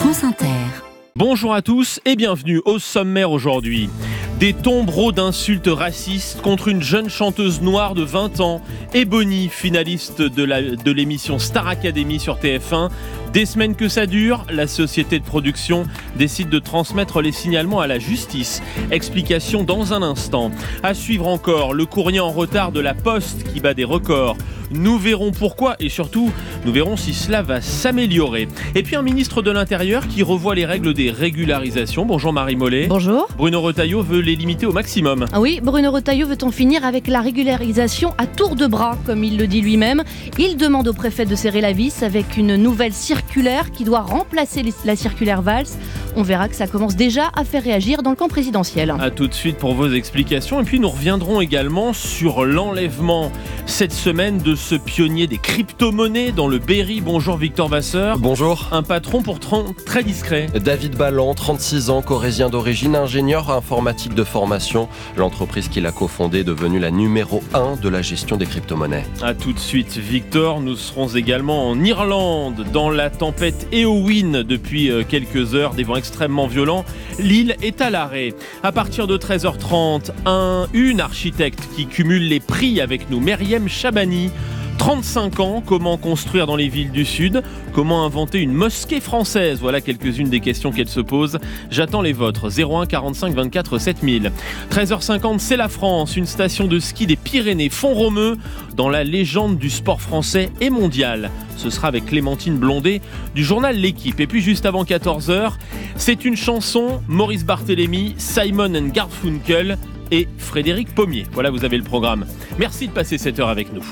France Inter. Bonjour à tous et bienvenue au sommaire aujourd'hui. Des tombereaux d'insultes racistes contre une jeune chanteuse noire de 20 ans, Ebony, finaliste de l'émission Star Academy sur TF1. Des semaines que ça dure, la société de production décide de transmettre les signalements à la justice. Explication dans un instant. À suivre encore, le courrier en retard de la Poste qui bat des records. Nous verrons pourquoi et surtout, nous verrons si cela va s'améliorer. Et puis un ministre de l'Intérieur qui revoit les règles des régularisations. Bonjour Marie Mollet. Bonjour. Bruno Retailleau veut les limiter au maximum. Oui, Bruno Retailleau veut en finir avec la régularisation à tour de bras, comme il le dit lui-même. Il demande au préfet de serrer la vis avec une nouvelle circulaire qui doit remplacer la circulaire Valls. On verra que ça commence déjà à faire réagir dans le camp présidentiel. A tout de suite pour vos explications. Et puis nous reviendrons également sur l'enlèvement cette semaine de ce pionnier des crypto-monnaies dans le Berry. Bonjour Victor Vasseur. Bonjour. Un patron pourtant très discret. David Ballan, 36 ans, corrézien d'origine, ingénieur informatique de formation. L'entreprise qu'il a cofondée est devenue la numéro 1 de la gestion des crypto-monnaies. A tout de suite Victor. Nous serons également en Irlande dans la tempête Éowyn depuis quelques heures. Des vents extrêmement violents. L'île est à l'arrêt. À partir de 13h30, une architecte qui cumule les prix avec nous, Myriam Chabani. 35 ans, comment construire dans les villes du Sud? Comment inventer une mosquée française? Voilà quelques-unes des questions qu'elle se pose. J'attends les vôtres. 01 45 24 7000. 13h50, c'est la France. Une station de ski des Pyrénées, Font-Romeu, dans la légende du sport français et mondial. Ce sera avec Clémentine Blondet du journal L'Équipe. Et puis juste avant 14h, c'est une chanson, Maurice Barthélémy, Simon & Garfunkel et Frédéric Pommier. Voilà, vous avez le programme. Merci de passer cette heure avec nous.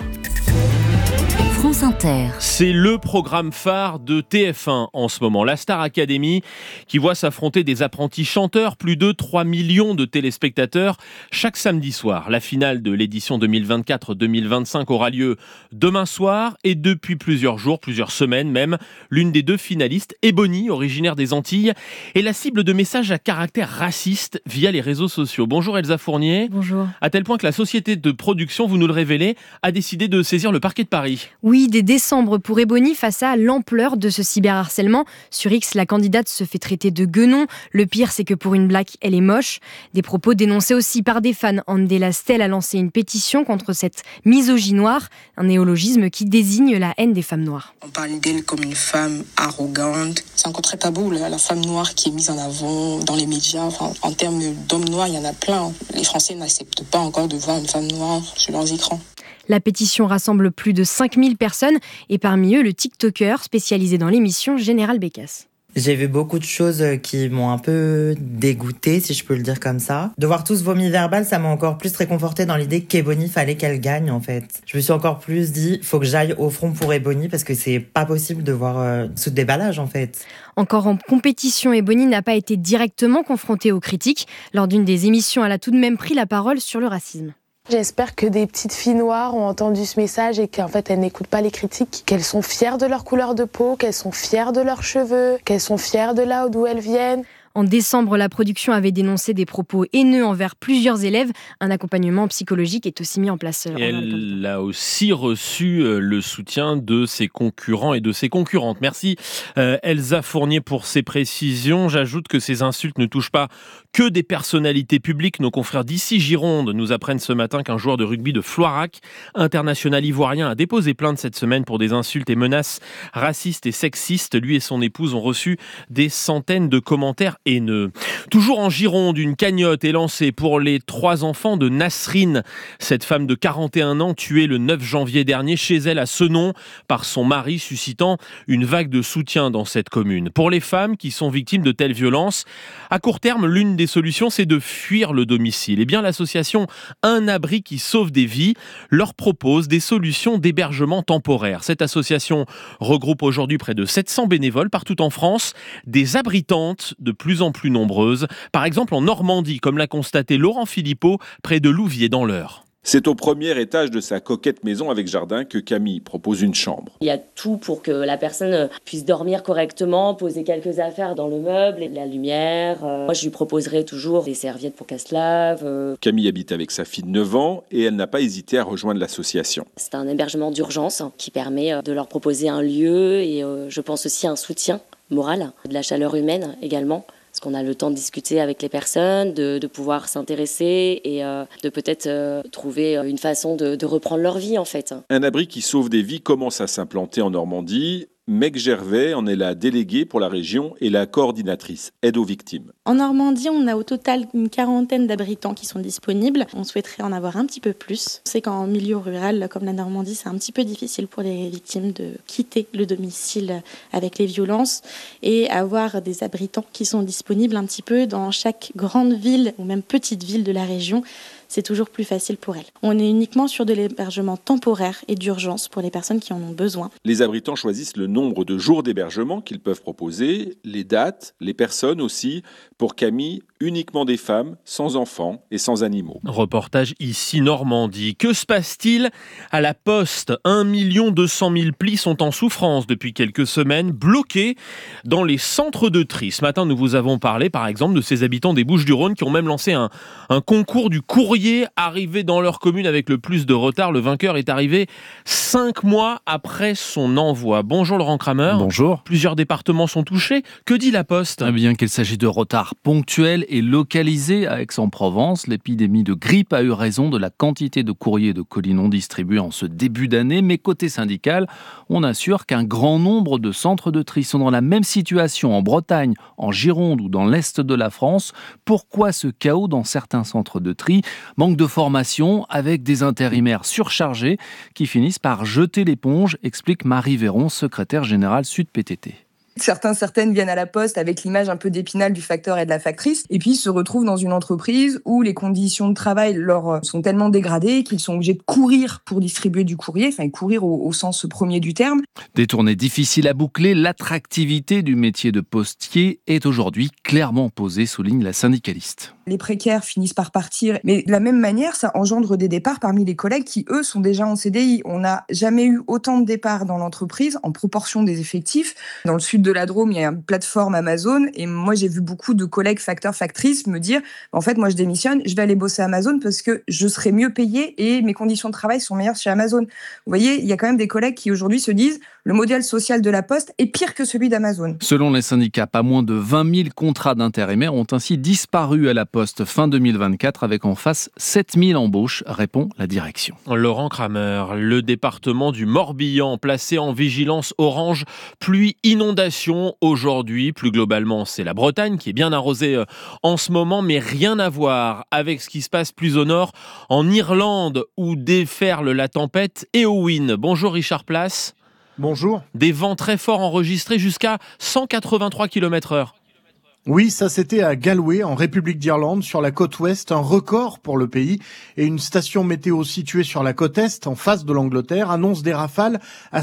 France Inter. C'est le programme phare de TF1 en ce moment, la Star Academy, qui voit s'affronter des apprentis chanteurs, plus de 3 millions de téléspectateurs chaque samedi soir. La finale de l'édition 2024-2025 aura lieu demain soir et depuis plusieurs jours, plusieurs semaines même, l'une des deux finalistes, Ebony, originaire des Antilles, est la cible de messages à caractère raciste via les réseaux sociaux. Bonjour Elsa Fournier. Bonjour. À tel point que la société de production, vous nous le révélez, a décidé de saisir le parquet de Paris. Oui, dès décembre pour Ebony, face à l'ampleur de ce cyberharcèlement. Sur X, la candidate se fait traiter de guenon. Le pire, c'est que pour une blague, elle est moche. Des propos dénoncés aussi par des fans. Andela Stel a lancé une pétition contre cette misogynoire, un néologisme qui désigne la haine des femmes noires. On parle d'elle comme une femme arrogante. C'est encore très tabou, la femme noire qui est mise en avant dans les médias. Enfin, en termes d'hommes noirs, il y en a plein. Les Français n'acceptent pas encore de voir une femme noire sur leurs écrans. La pétition rassemble plus de 5000 personnes et parmi eux, le TikToker spécialisé dans l'émission Général Bécasse. J'ai vu beaucoup de choses qui m'ont un peu dégoûtée, si je peux le dire comme ça. De voir tout ce vomi verbal, ça m'a encore plus réconfortée dans l'idée qu'Ebony, fallait qu'elle gagne, en fait. Je me suis encore plus dit, faut que j'aille au front pour Ebony, parce que c'est pas possible de voir sous déballage, en fait. Encore en compétition, Ebony n'a pas été directement confrontée aux critiques. Lors d'une des émissions, elle a tout de même pris la parole sur le racisme. J'espère que des petites filles noires ont entendu ce message et qu'en fait elles n'écoutent pas les critiques, qu'elles sont fières de leur couleur de peau, qu'elles sont fières de leurs cheveux, qu'elles sont fières de là d'où elles viennent. En décembre, la production avait dénoncé des propos haineux envers plusieurs élèves. Un accompagnement psychologique est aussi mis en place. Elle a aussi reçu le soutien de ses concurrents et de ses concurrentes. Merci Elsa Fournier pour ces précisions. J'ajoute que ces insultes ne touchent pas que des personnalités publiques. Nos confrères d'ici Gironde nous apprennent ce matin qu'un joueur de rugby de Floirac, international ivoirien, a déposé plainte cette semaine pour des insultes et menaces racistes et sexistes. Lui et son épouse ont reçu des centaines de commentaires haineux. Toujours en Gironde, une cagnotte est lancée pour les 3 enfants de Nasrine, cette femme de 41 ans tuée le 9 janvier dernier chez elle à Senon par son mari, suscitant une vague de soutien dans cette commune. Pour les femmes qui sont victimes de telles violences, à court terme, l'une des solutions, c'est de fuir le domicile. Eh bien, l'association Un Abri qui sauve des vies leur propose des solutions d'hébergement temporaire. Cette association regroupe aujourd'hui près de 700 bénévoles partout en France, des abritantes de plus en plus nombreuses, par exemple en Normandie, comme l'a constaté Laurent Philippot, près de Louviers dans l'Eure. C'est au premier étage de sa coquette maison avec jardin que Camille propose une chambre. Il y a tout pour que la personne puisse dormir correctement, poser quelques affaires dans le meuble, la lumière. Moi, je lui proposerai toujours des serviettes pour qu'elle se lave. Camille habite avec sa fille de 9 ans et elle n'a pas hésité à rejoindre l'association. C'est un hébergement d'urgence qui permet de leur proposer un lieu et je pense aussi un soutien morale, de la chaleur humaine également. Parce qu'on a le temps de discuter avec les personnes, de pouvoir s'intéresser et de peut-être trouver une façon de reprendre leur vie en fait. Un abri qui sauve des vies commence à s'implanter en Normandie. Meg Gervais en est la déléguée pour la région et la coordinatrice aide aux victimes. En Normandie, on a au total une 40aine d'abritants qui sont disponibles. On souhaiterait en avoir un petit peu plus. On sait qu'en milieu rural, comme la Normandie, c'est un petit peu difficile pour les victimes de quitter le domicile avec les violences et avoir des abritants qui sont disponibles un petit peu dans chaque grande ville ou même petite ville de la région. C'est toujours plus facile pour elles. On est uniquement sur de l'hébergement temporaire et d'urgence pour les personnes qui en ont besoin. Les abritants choisissent le nombre de jours d'hébergement qu'ils peuvent proposer, les dates, les personnes aussi. Pour Camille, uniquement des femmes, sans enfants et sans animaux. Reportage ici Normandie. Que se passe-t-il à la Poste ? 1 200 000 plis sont en souffrance depuis quelques semaines, bloqués dans les centres de tri. Ce matin, nous vous avons parlé par exemple de ces habitants des Bouches-du-Rhône qui ont même lancé un concours du courrier arrivé dans leur commune avec le plus de retard. Le vainqueur est arrivé 5 mois après son envoi. Bonjour Laurent Kramer. Bonjour. Plusieurs départements sont touchés. Que dit la Poste ? Eh bien qu'il s'agit de retards ponctuels et localisés à Aix-en-Provence, l'épidémie de grippe a eu raison de la quantité de courriers et de colis non distribués en ce début d'année. Mais côté syndical, on assure qu'un grand nombre de centres de tri sont dans la même situation en Bretagne, en Gironde ou dans l'Est de la France. Pourquoi ce chaos dans certains centres de tri ? Manque de formation avec des intérimaires surchargés qui finissent par jeter l'éponge, explique Marie Véron, secrétaire générale Sud PTT. Certaines viennent à la poste avec l'image un peu d'Épinal du facteur et de la factrice, et puis se retrouvent dans une entreprise où les conditions de travail leur sont tellement dégradées qu'ils sont obligés de courir pour distribuer du courrier, enfin courir au sens premier du terme. Des tournées difficiles à boucler, l'attractivité du métier de postier est aujourd'hui clairement posée, souligne la syndicaliste. Les précaires finissent par partir, mais de la même manière, ça engendre des départs parmi les collègues qui, eux, sont déjà en CDI. On n'a jamais eu autant de départs dans l'entreprise en proportion des effectifs. Dans le sud de la Drôme, il y a une plateforme Amazon, et moi, j'ai vu beaucoup de collègues facteurs-factrices me dire « En fait, moi, je démissionne, je vais aller bosser à Amazon parce que je serai mieux payé et mes conditions de travail sont meilleures chez Amazon. » Vous voyez, il y a quand même des collègues qui, aujourd'hui, se disent « Le modèle social de la Poste est pire que celui d'Amazon. » Selon les syndicats, pas moins de 20 000 contrats d'intérimaires ont ainsi disparu à la Poste fin 2024 avec en face 7 000 embauches, répond la direction. Laurent Kramer, le département du Morbihan placé en vigilance orange pluie inondation aujourd'hui. Plus globalement, c'est la Bretagne qui est bien arrosée en ce moment, mais rien à voir avec ce qui se passe plus au nord, en Irlande, où déferle la tempête Éowyn. Bonjour Richard Place. Bonjour. Des vents très forts enregistrés jusqu'à 183 km/h. Oui, ça c'était à Galway, en République d'Irlande, sur la côte ouest, un record pour le pays. Et une station météo située sur la côte est, en face de l'Angleterre, annonce des rafales à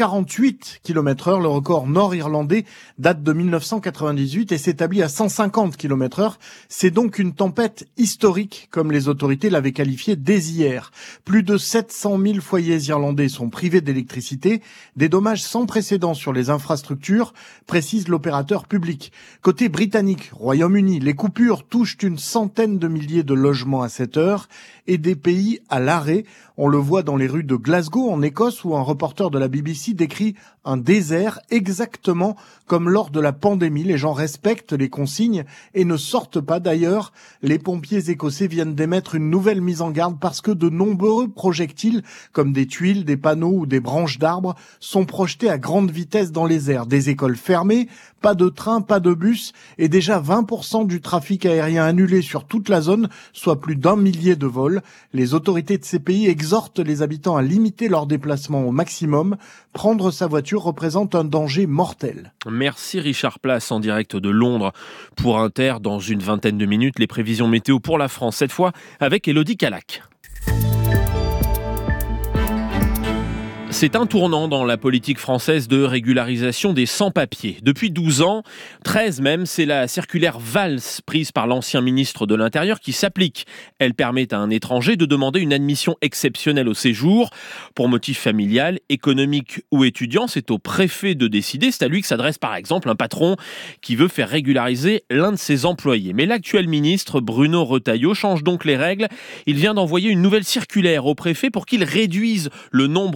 148 km/h. Le record nord-irlandais date de 1998 et s'établit à 150 km/h. C'est donc une tempête historique, comme les autorités l'avaient qualifié dès hier. Plus de 700 000 foyers irlandais sont privés d'électricité. Des dommages sans précédent sur les infrastructures, précise l'opérateur public. Côté britannique, Royaume-Uni, les coupures touchent une centaine de milliers de logements à cette heure et des pays à l'arrêt. On le voit dans les rues de Glasgow, en Écosse, où un reporter de la BBC décrit un désert exactement comme lors de la pandémie. Les gens respectent les consignes et ne sortent pas. D'ailleurs, les pompiers écossais viennent d'émettre une nouvelle mise en garde parce que de nombreux projectiles, comme des tuiles, des panneaux ou des branches d'arbres, sont projetés à grande vitesse dans les airs. Des écoles fermées, pas de train, pas de bus et déjà 20% du trafic aérien annulé sur toute la zone, soit plus d'1 millier de vols. Les autorités de ces pays exhortent les habitants à limiter leurs déplacements au maximum. Prendre sa voiture représente un danger mortel. Merci Richard Place en direct de Londres pour Inter. Dans une vingtaine de minutes, les prévisions météo pour la France, cette fois avec Élodie Calac. C'est un tournant dans la politique française de régularisation des sans-papiers. Depuis 12 ans, 13 même, c'est la circulaire Valls prise par l'ancien ministre de l'Intérieur qui s'applique. Elle permet à un étranger de demander une admission exceptionnelle au séjour. Pour motif familial, économique ou étudiant, c'est au préfet de décider. C'est à lui que s'adresse par exemple un patron qui veut faire régulariser l'un de ses employés. Mais l'actuel ministre, Bruno Retailleau, change donc les règles. Il vient d'envoyer une nouvelle circulaire au préfet pour qu'il réduise le nombre de ces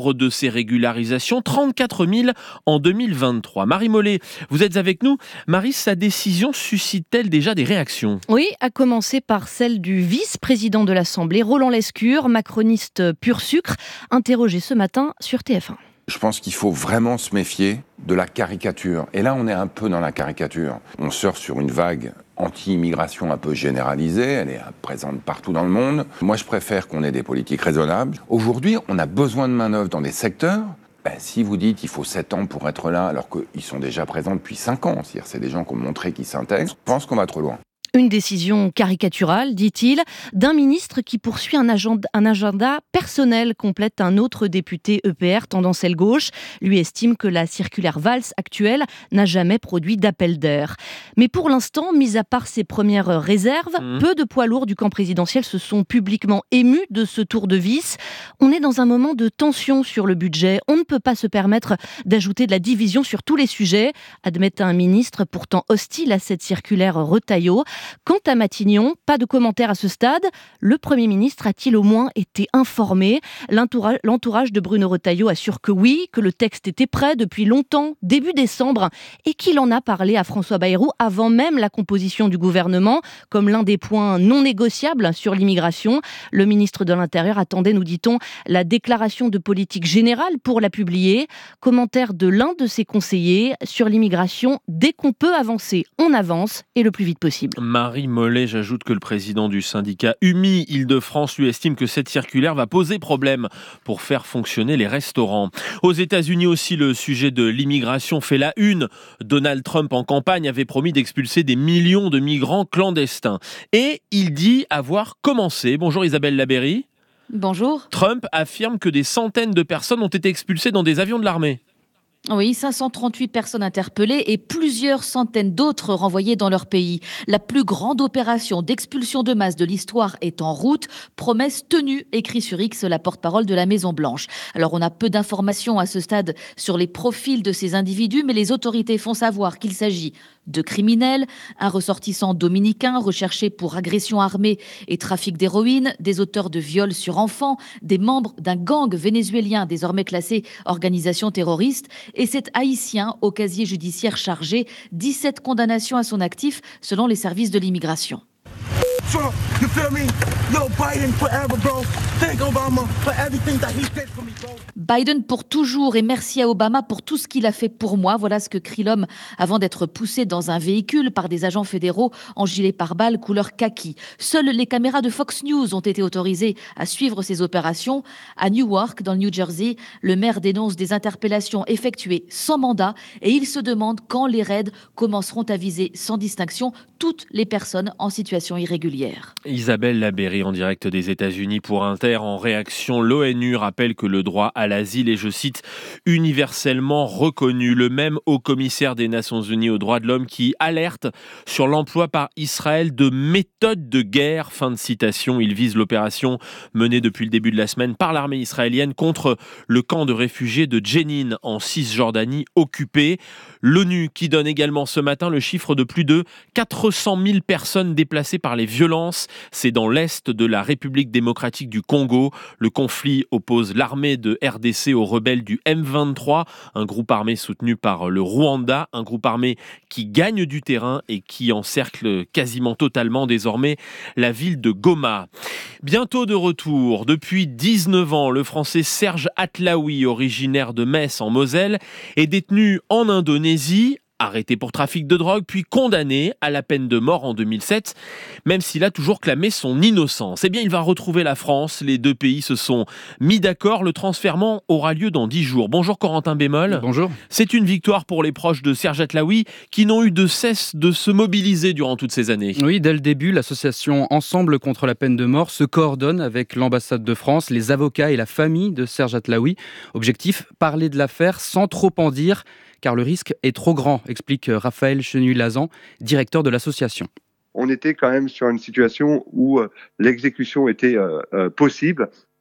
régularisations, 34 000 en 2023. Marie Mollet, vous êtes avec nous. Marie, sa décision suscite-t-elle déjà des réactions ? Oui, à commencer par celle du vice-président de l'Assemblée, Roland Lescure, macroniste pur sucre, interrogé ce matin sur TF1. Je pense qu'il faut vraiment se méfier de la caricature. Et là, on est un peu dans la caricature. On surfe sur une vague anti-immigration un peu généralisée. Elle est présente partout dans le monde. Moi, je préfère qu'on ait des politiques raisonnables. Aujourd'hui, on a besoin de main-d'œuvre dans des secteurs. Si vous dites qu'il faut 7 ans pour être là, alors qu'ils sont déjà présents depuis 5 ans, c'est-à-dire c'est des gens qui ont montré qu'ils s'intègrent, je pense qu'on va trop loin. Une décision caricaturale, dit-il, d'un ministre qui poursuit un agenda personnel, complète un autre député EPR, tendance aile gauche. Lui estime que la circulaire Valls actuelle n'a jamais produit d'appel d'air. Mais pour l'instant, mis à part ses premières réserves, peu de poids lourds du camp présidentiel se sont publiquement émus de ce tour de vis. On est dans un moment de tension sur le budget. On ne peut pas se permettre d'ajouter de la division sur tous les sujets, admet un ministre pourtant hostile à cette circulaire Retailleau. Quant à Matignon, pas de commentaire à ce stade. Le Premier ministre a-t-il au moins été informé ? L'entourage de Bruno Retailleau assure que oui, que le texte était prêt depuis longtemps, début décembre, et qu'il en a parlé à François Bayrou avant même la composition du gouvernement, comme l'un des points non négociables sur l'immigration. Le ministre de l'Intérieur attendait, nous dit-on, la déclaration de politique générale pour la publier. Commentaire de l'un de ses conseillers sur l'immigration: dès qu'on peut avancer, on avance, et le plus vite possible. Marie Mollet, j'ajoute que le président du syndicat UMI Île-de-France lui estime que cette circulaire va poser problème pour faire fonctionner les restaurants. Aux États-Unis aussi, le sujet de l'immigration fait la une. Donald Trump en campagne avait promis d'expulser des millions de migrants clandestins. Et il dit avoir commencé. Bonjour Isabelle Labeyrie. Bonjour. Trump affirme que des centaines de personnes ont été expulsées dans des avions de l'armée. Oui, 538 personnes interpellées et plusieurs centaines d'autres renvoyées dans leur pays. La plus grande opération d'expulsion de masse de l'histoire est en route. Promesse tenue, écrit sur X la porte-parole de la Maison-Blanche. Alors on a peu d'informations à ce stade sur les profils de ces individus, mais les autorités font savoir qu'il s'agit de criminels, un ressortissant dominicain recherché pour agression armée et trafic d'héroïne, des auteurs de viols sur enfants, des membres d'un gang vénézuélien désormais classé organisation terroriste, et cet haïtien au casier judiciaire chargé, 17 condamnations à son actif selon les services de l'immigration. Trump, you feel me? Yo, Biden forever, bro. Thank Obama for everything that he did for me, bro. Biden pour toujours et merci à Obama pour tout ce qu'il a fait pour moi. Voilà ce que crie l'homme avant d'être poussé dans un véhicule par des agents fédéraux en gilet pare-balles couleur kaki. Seules les caméras de Fox News ont été autorisées à suivre ces opérations. À Newark, dans le New Jersey, le maire dénonce des interpellations effectuées sans mandat et il se demande quand les raids commenceront à viser sans distinction toutes les personnes en situation irrégulière. Isabelle Labeyrie en direct des États-Unis pour Inter. En réaction, l'ONU rappelle que le droit à l'asile est, je cite, universellement reconnu. Le même haut-commissaire des Nations Unies aux droits de l'homme qui alerte sur l'emploi par Israël de méthodes de guerre. Fin de citation. Il vise l'opération menée depuis le début de la semaine par l'armée israélienne contre le camp de réfugiés de Jenin en Cisjordanie occupée. L'ONU qui donne également ce matin le chiffre de plus de 400 000 personnes déplacées par les violences. C'est dans l'est de la République démocratique du Congo. Le conflit oppose l'armée de RDC aux rebelles du M23, un groupe armé soutenu par le Rwanda, un groupe armé qui gagne du terrain et qui encercle quasiment totalement désormais la ville de Goma. Bientôt de retour. Depuis 19 ans, le Français Serge Atlaoui, originaire de Metz en Moselle, est détenu en Indonésie, arrêté pour trafic de drogue, puis condamné à la peine de mort en 2007, même s'il a toujours clamé son innocence. Eh bien, il va retrouver la France. Les deux pays se sont mis d'accord. Le transfèrement aura lieu dans 10 jours. Bonjour Corentin Bémol. Bonjour. C'est une victoire pour les proches de Serge Atlaoui qui n'ont eu de cesse de se mobiliser durant toutes ces années. Oui, dès le début, l'association Ensemble contre la peine de mort se coordonne avec l'ambassade de France, les avocats et la famille de Serge Atlaoui. Objectif, parler de l'affaire sans trop en dire, car le risque est trop grand, explique Raphaël Chenu-Lazan, directeur de l'association. On était quand même sur une situation où l'exécution était possible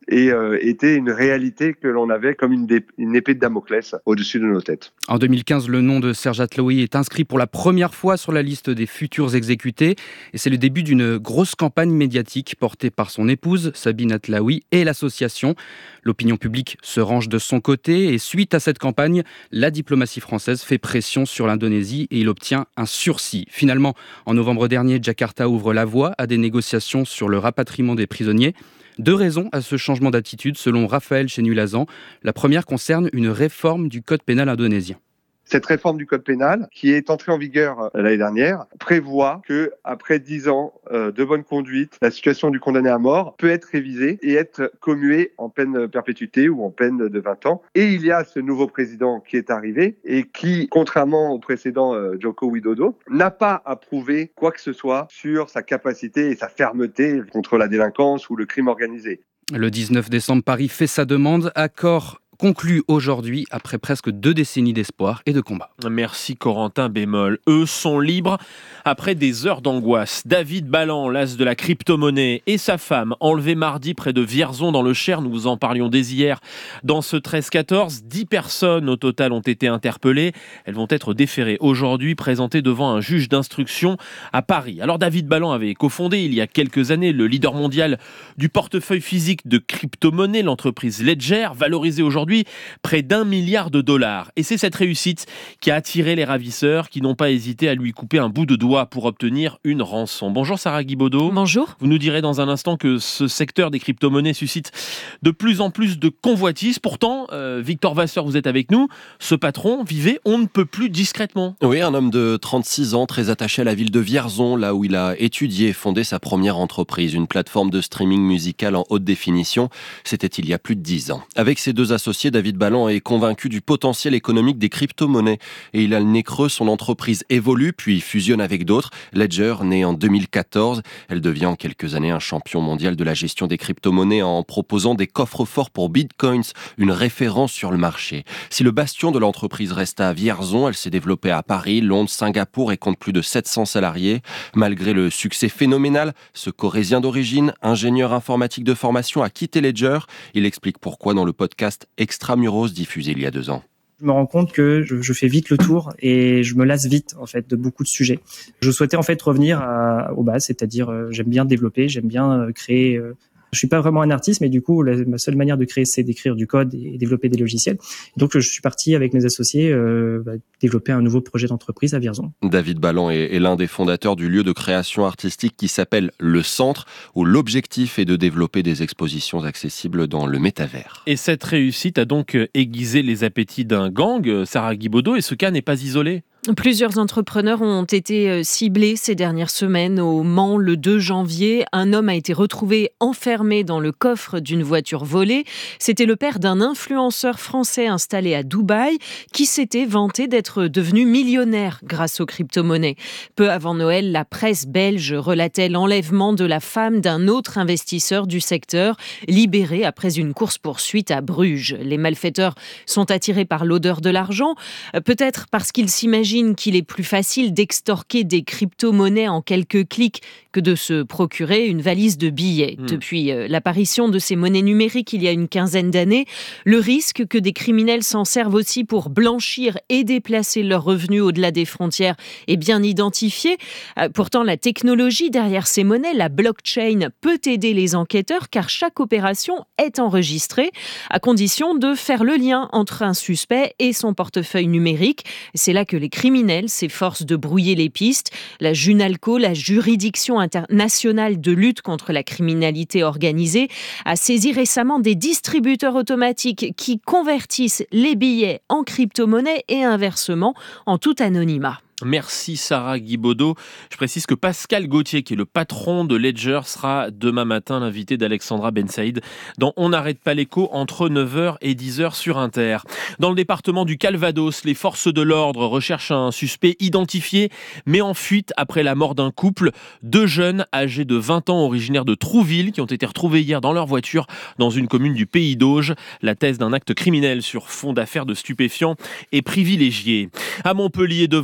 et était une réalité que l'on avait comme une épée de Damoclès au-dessus de nos têtes. En 2015, le nom de Serge Atlaoui est inscrit pour la première fois sur la liste des futurs exécutés et c'est le début d'une grosse campagne médiatique portée par son épouse, Sabine Atlaoui, et l'association. L'opinion publique se range de son côté et suite à cette campagne, la diplomatie française fait pression sur l'Indonésie et il obtient un sursis. Finalement, en novembre dernier, Jakarta ouvre la voie à des négociations sur le rapatriement des prisonniers. 2 raisons à ce changement d'attitude selon Raphaël Chenulazan. La première concerne une réforme du code pénal indonésien. Cette réforme du code pénal, qui est entrée en vigueur l'année dernière, prévoit que après 10 ans de bonne conduite, la situation du condamné à mort peut être révisée et être commuée en peine perpétuité ou en peine de 20 ans. Et il y a ce nouveau président qui est arrivé et qui, contrairement au précédent Joko Widodo, n'a pas approuvé quoi que ce soit sur sa capacité et sa fermeté contre la délinquance ou le crime organisé. Le 19 décembre, Paris fait sa demande. Accord conclu aujourd'hui après presque 2 décennies d'espoir et de combat. Merci Corentin Bémol. Eux sont libres après des heures d'angoisse. David Balland, l'as de la crypto-monnaie, et sa femme, enlevés mardi près de Vierzon dans le Cher, nous vous en parlions dès hier, dans ce 13-14. 10 personnes au total ont été interpellées. Elles vont être déférées aujourd'hui, présentées devant un juge d'instruction à Paris. Alors David Balland avait cofondé il y a quelques années le leader mondial du portefeuille physique de crypto-monnaie, l'entreprise Ledger, valorisée aujourd'hui près d'$1 milliard. Et c'est cette réussite qui a attiré les ravisseurs qui n'ont pas hésité à lui couper un bout de doigt pour obtenir une rançon. Bonjour Sarah Guibaudot. Bonjour. Vous nous direz dans un instant que ce secteur des crypto-monnaies suscite de plus en plus de convoitises. Pourtant, Victor Vasseur, vous êtes avec nous. Ce patron vivait on ne peut plus discrètement. Oui, un homme de 36 ans, très attaché à la ville de Vierzon, là où il a étudié et fondé sa première entreprise, une plateforme de streaming musical en haute définition. C'était il y a plus de 10 ans. Avec ses 2 associés, David Balland est convaincu du potentiel économique des crypto-monnaies et il a le nez creux. Son entreprise évolue puis fusionne avec d'autres. Ledger, née en 2014, elle devient en quelques années un champion mondial de la gestion des crypto-monnaies en proposant des coffres-forts pour bitcoins, une référence sur le marché. Si le bastion de l'entreprise reste à Vierzon, elle s'est développée à Paris, Londres, Singapour et compte plus de 700 salariés. Malgré le succès phénoménal, ce Corrézien d'origine, ingénieur informatique de formation, a quitté Ledger. Il explique pourquoi dans le podcast Extramuros diffusé il y a 2 ans. Je me rends compte que je fais vite le tour et je me lasse vite en fait de beaucoup de sujets. Je souhaitais en fait revenir aux bases, c'est-à-dire j'aime bien développer, j'aime bien créer. Je suis pas vraiment un artiste, mais du coup, ma seule manière de créer, c'est d'écrire du code et développer des logiciels. Donc, je suis parti avec mes associés développer un nouveau projet d'entreprise à Vierzon. David Balland est l'un des fondateurs du lieu de création artistique qui s'appelle Le Centre, où l'objectif est de développer des expositions accessibles dans le métavers. Et cette réussite a donc aiguisé les appétits d'un gang, Sarah Guibaudot, et ce cas n'est pas isolé. Plusieurs entrepreneurs ont été ciblés ces dernières semaines. Au Mans, le 2 janvier, un homme a été retrouvé enfermé dans le coffre d'une voiture volée. C'était le père d'un influenceur français installé à Dubaï qui s'était vanté d'être devenu millionnaire grâce aux crypto-monnaies. Peu avant Noël, la presse belge relatait l'enlèvement de la femme d'un autre investisseur du secteur, libéré après une course-poursuite à Bruges. Les malfaiteurs sont attirés par l'odeur de l'argent, peut-être parce qu'ils s'imaginent qu'il est plus facile d'extorquer des crypto-monnaies en quelques clics que de se procurer une valise de billets. Depuis l'apparition de ces monnaies numériques il y a une quinzaine d'années, le risque que des criminels s'en servent aussi pour blanchir et déplacer leurs revenus au-delà des frontières est bien identifié. Pourtant, la technologie derrière ces monnaies, la blockchain, peut aider les enquêteurs car chaque opération est enregistrée à condition de faire le lien entre un suspect et son portefeuille numérique. C'est là que les criminels s'efforcent de brouiller les pistes. La Junalco, la juridiction internationale de lutte contre la criminalité organisée, a saisi récemment des distributeurs automatiques qui convertissent les billets en crypto-monnaie et inversement en tout anonymat. Merci Sarah Guibaudot. Je précise que Pascal Gauthier, qui est le patron de Ledger, sera demain matin l'invité d'Alexandra Ben Saïd dans On n'arrête pas l'écho entre 9h et 10h sur Inter. Dans le département du Calvados, les forces de l'ordre recherchent un suspect identifié mais en fuite après la mort d'un couple. 2 jeunes âgés de 20 ans originaires de Trouville qui ont été retrouvés hier dans leur voiture dans une commune du Pays d'Auge. La thèse d'un acte criminel sur fond d'affaires de stupéfiants est privilégiée. À Montpellier, devant les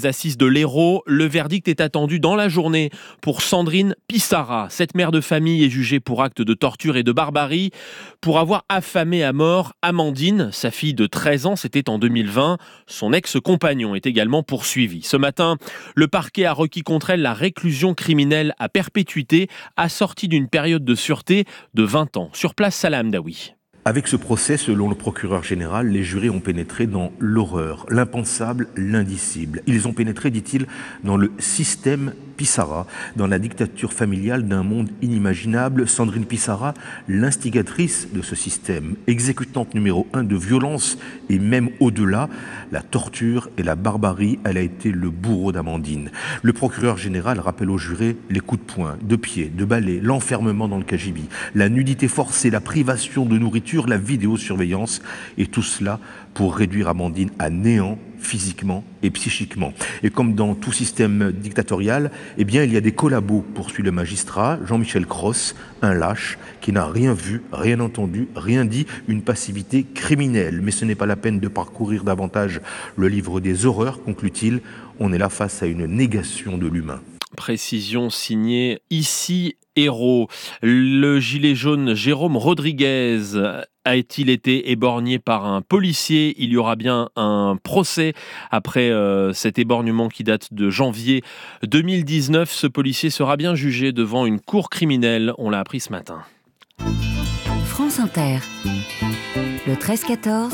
assises de l'Hérault. Le verdict est attendu dans la journée pour Sandrine Pissarra. Cette mère de famille est jugée pour acte de torture et de barbarie pour avoir affamé à mort Amandine, sa fille de 13 ans, c'était en 2020. Son ex-compagnon est également poursuivi. Ce matin, le parquet a requis contre elle la réclusion criminelle à perpétuité, assortie d'une période de sûreté de 20 ans. Sur place, Salah Hamdaoui. Avec ce procès, selon le procureur général, les jurés ont pénétré dans l'horreur, l'impensable, l'indicible. Ils ont pénétré, dit-il, dans le système Pissarra, dans la dictature familiale d'un monde inimaginable. Sandrine Pissarra, l'instigatrice de ce système, exécutante numéro 1 de violence et même au-delà, la torture et la barbarie, elle a été le bourreau d'Amandine. Le procureur général rappelle aux jurés les coups de poing, de pied, de balai, l'enfermement dans le cagibi, la nudité forcée, la privation de nourriture, la vidéosurveillance, et tout cela pour réduire Amandine à néant physiquement et psychiquement. Et comme dans tout système dictatorial, eh bien, il y a des collabos, poursuit le magistrat Jean-Michel Cross, un lâche qui n'a rien vu, rien entendu, rien dit, une passivité criminelle. Mais ce n'est pas la peine de parcourir davantage le livre des horreurs, conclut-il. On est là face à une négation de l'humain. Précision signée ici Hérault. Le gilet jaune Jérôme Rodriguez a-t-il été éborgné par un policier? Il y aura bien un procès après cet éborgnement qui date de janvier 2019. Ce policier sera bien jugé devant une cour criminelle. On l'a appris ce matin. France Inter, le 13-14.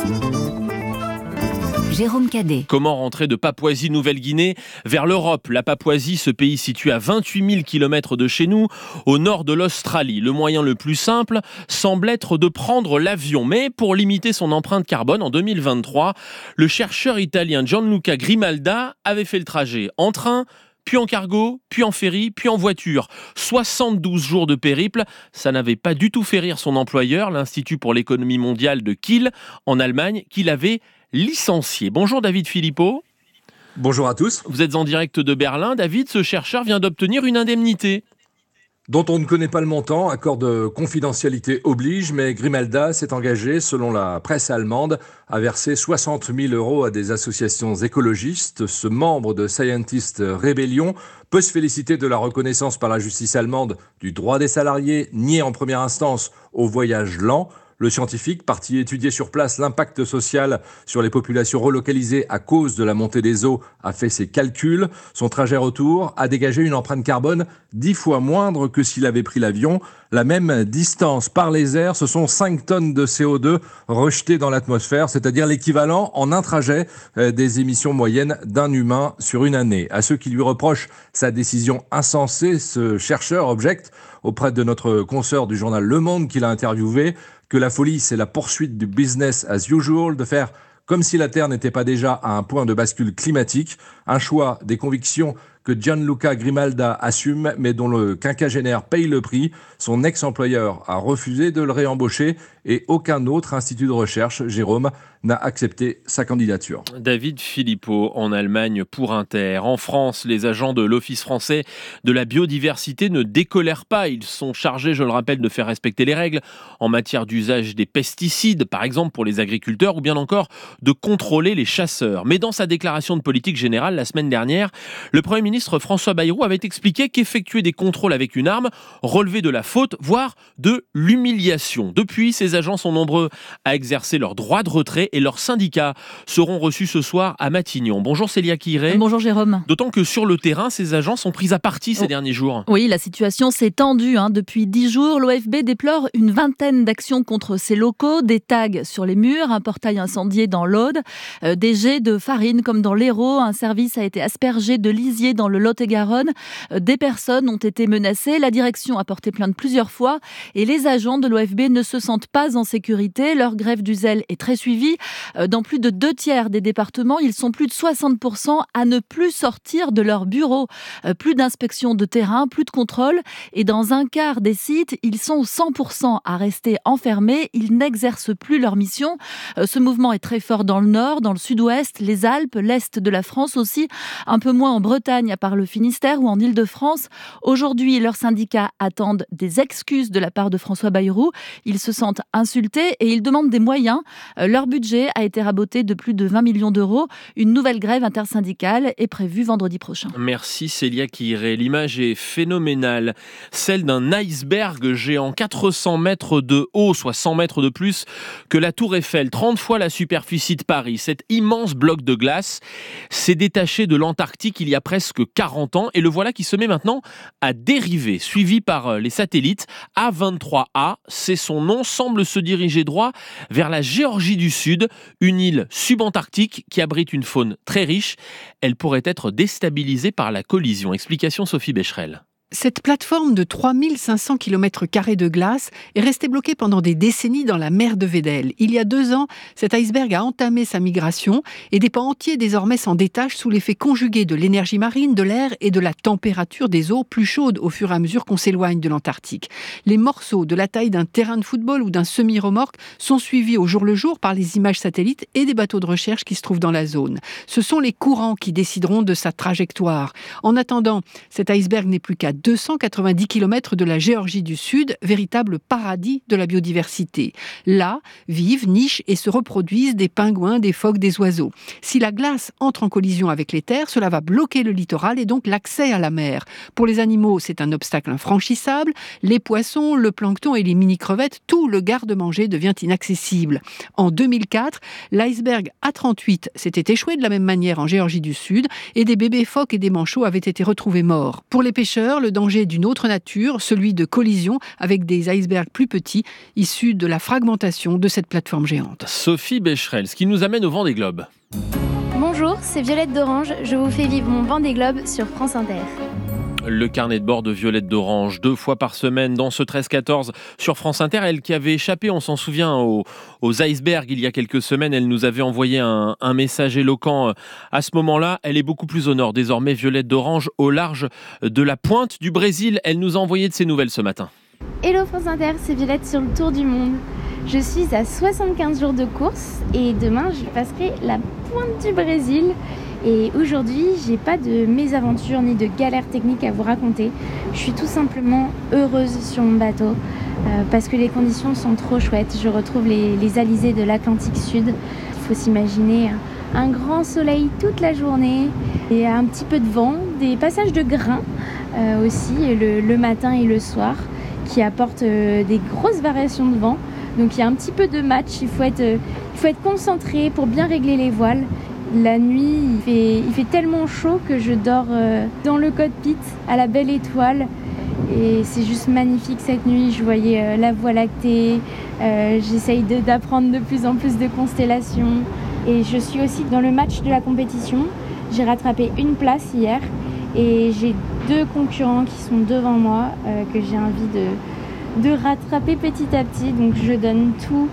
Jérôme Cadet. Comment rentrer de Papouasie-Nouvelle-Guinée vers l'Europe? La Papouasie, ce pays situé à 28 000 km de chez nous, au nord de l'Australie. Le moyen le plus simple semble être de prendre l'avion. Mais pour limiter son empreinte carbone, en 2023, le chercheur italien Gianluca Grimalda avait fait le trajet en train, puis en cargo, puis en ferry, puis en voiture. 72 jours de périple, ça n'avait pas du tout fait rire son employeur, l'Institut pour l'économie mondiale de Kiel, en Allemagne, qui l'avait licencié. Bonjour David Philippot. Bonjour à tous. Vous êtes en direct de Berlin. David, ce chercheur vient d'obtenir une indemnité dont on ne connaît pas le montant, accord de confidentialité oblige, mais Grimalda s'est engagé, selon la presse allemande, à verser 60 000 € à des associations écologistes. Ce membre de Scientist Rebellion peut se féliciter de la reconnaissance par la justice allemande du droit des salariés, nié en première instance au voyage lent. Le scientifique, parti étudier sur place l'impact social sur les populations relocalisées à cause de la montée des eaux, a fait ses calculs. Son trajet retour a dégagé une empreinte carbone 10 fois moindre que s'il avait pris l'avion. La même distance par les airs, ce sont 5 tonnes de CO2 rejetées dans l'atmosphère, c'est-à-dire l'équivalent en un trajet des émissions moyennes d'un humain sur une année. À ceux qui lui reprochent sa décision insensée, ce chercheur objecte auprès de notre consoeur du journal Le Monde qu'il a interviewé que la folie, c'est la poursuite du business as usual, de faire comme si la Terre n'était pas déjà à un point de bascule climatique, un choix, des convictions que Gianluca Grimalda assume, mais dont le quinquagénaire paye le prix. Son ex-employeur a refusé de le réembaucher et aucun autre institut de recherche, Jérôme, n'a accepté sa candidature. David Philippot en Allemagne pour Inter. En France, les agents de l'Office français de la biodiversité ne décolèrent pas. Ils sont chargés, je le rappelle, de faire respecter les règles en matière d'usage des pesticides, par exemple pour les agriculteurs, ou bien encore de contrôler les chasseurs. Mais dans sa déclaration de politique générale la semaine dernière, le Premier ministre François Bayrou avait expliqué qu'effectuer des contrôles avec une arme relevait de la faute, voire de l'humiliation. Depuis, ces agents sont nombreux à exercer leur droit de retrait et leurs syndicats seront reçus ce soir à Matignon. Bonjour Célia Quiré. Bonjour Jérôme. D'autant que sur le terrain, ces agents sont pris à partie ces derniers jours. Oui, la situation s'est tendue. Depuis 10 jours, l'OFB déplore une vingtaine d'actions contre ces locaux, des tags sur les murs, un portail incendié dans l'Aude, des jets de farine comme dans l'Hérault, un service a été aspergé de lisier dans le Lot-et-Garonne, des personnes ont été menacées, la direction a porté plainte plusieurs fois et les agents de l'OFB ne se sentent pas en sécurité. Leur grève du zèle est très suivie. Dans plus de 2/3 des départements, ils sont plus de 60% à ne plus sortir de leur bureau. Plus d'inspection de terrain, plus de contrôle. Et dans un quart des sites, ils sont 100% à rester enfermés. Ils n'exercent plus leur mission. Ce mouvement est très fort dans le nord, dans le sud-ouest, les Alpes, l'est de la France aussi. Un peu moins en Bretagne, à part le Finistère ou en Île-de-France. Aujourd'hui, leurs syndicats attendent des excuses de la part de François Bayrou. Ils se sentent insultés et ils demandent des moyens. Leur budget budget a été raboté de plus de 20 millions d'euros. Une nouvelle grève intersyndicale est prévue vendredi prochain. Merci Célia Quiré. L'image est phénoménale. Celle d'un iceberg géant, 400 mètres de haut, soit 100 mètres de plus que la Tour Eiffel, 30 fois la superficie de Paris. Cet immense bloc de glace s'est détaché de l'Antarctique il y a presque 40 ans et le voilà qui se met maintenant à dériver, suivi par les satellites. A23A, c'est son nom, semble se diriger droit vers la Géorgie du Sud, une île subantarctique qui abrite une faune très riche. Elle pourrait être déstabilisée par la collision. Explication Sophie Becherel. Cette plateforme de 3500 km² de glace est restée bloquée pendant des décennies dans la mer de Weddell. Il y a 2 ans, cet iceberg a entamé sa migration et des pans entiers désormais s'en détachent sous l'effet conjugué de l'énergie marine, de l'air et de la température des eaux plus chaudes au fur et à mesure qu'on s'éloigne de l'Antarctique. Les morceaux de la taille d'un terrain de football ou d'un semi-remorque sont suivis au jour le jour par les images satellites et des bateaux de recherche qui se trouvent dans la zone. Ce sont les courants qui décideront de sa trajectoire. En attendant, cet iceberg n'est plus qu'à 290 km de la Géorgie du Sud, véritable paradis de la biodiversité. Là, vivent, nichent et se reproduisent des pingouins, des phoques, des oiseaux. Si la glace entre en collision avec les terres, cela va bloquer le littoral et donc l'accès à la mer. Pour les animaux, c'est un obstacle infranchissable. Les poissons, le plancton et les mini-crevettes, tout le garde-manger devient inaccessible. En 2004, l'iceberg A38 s'était échoué de la même manière en Géorgie du Sud et des bébés phoques et des manchots avaient été retrouvés morts. Pour les pêcheurs, le danger d'une autre nature, celui de collision avec des icebergs plus petits, issus de la fragmentation de cette plateforme géante. Sophie Becherel, ce qui nous amène au Vendée Globe. Bonjour, c'est Violette d'Orange. Je vous fais vivre mon Vendée Globe sur France Inter. Le carnet de bord de Violette d'Orange, 2 fois par semaine dans ce 13-14 sur France Inter. Elle qui avait échappé, on s'en souvient, aux icebergs il y a quelques semaines. Elle nous avait envoyé un message éloquent à ce moment-là. Elle est beaucoup plus au nord désormais, Violette d'Orange, au large de la pointe du Brésil. Elle nous a envoyé de ses nouvelles ce matin. Hello France Inter, c'est Violette sur le tour du monde. Je suis à 75 jours de course et demain je passerai la pointe du Brésil. Et aujourd'hui, j'ai pas de mésaventures ni de galères techniques à vous raconter. Je suis tout simplement heureuse sur mon bateau parce que les conditions sont trop chouettes. Je retrouve les alizés de l'Atlantique Sud. Il faut s'imaginer un grand soleil toute la journée et un petit peu de vent, des passages de grains aussi le matin et le soir qui apportent des grosses variations de vent. Donc il y a un petit peu de match, il faut être concentré pour bien régler les voiles. La nuit, il fait tellement chaud que je dors dans le cockpit à la belle étoile. Et c'est juste magnifique cette nuit. Je voyais la Voie lactée. J'essaye d'apprendre de plus en plus de constellations. Et je suis aussi dans le match de la compétition. J'ai rattrapé une place hier. Et j'ai 2 concurrents qui sont devant moi que j'ai envie de rattraper petit à petit. Donc je donne tout.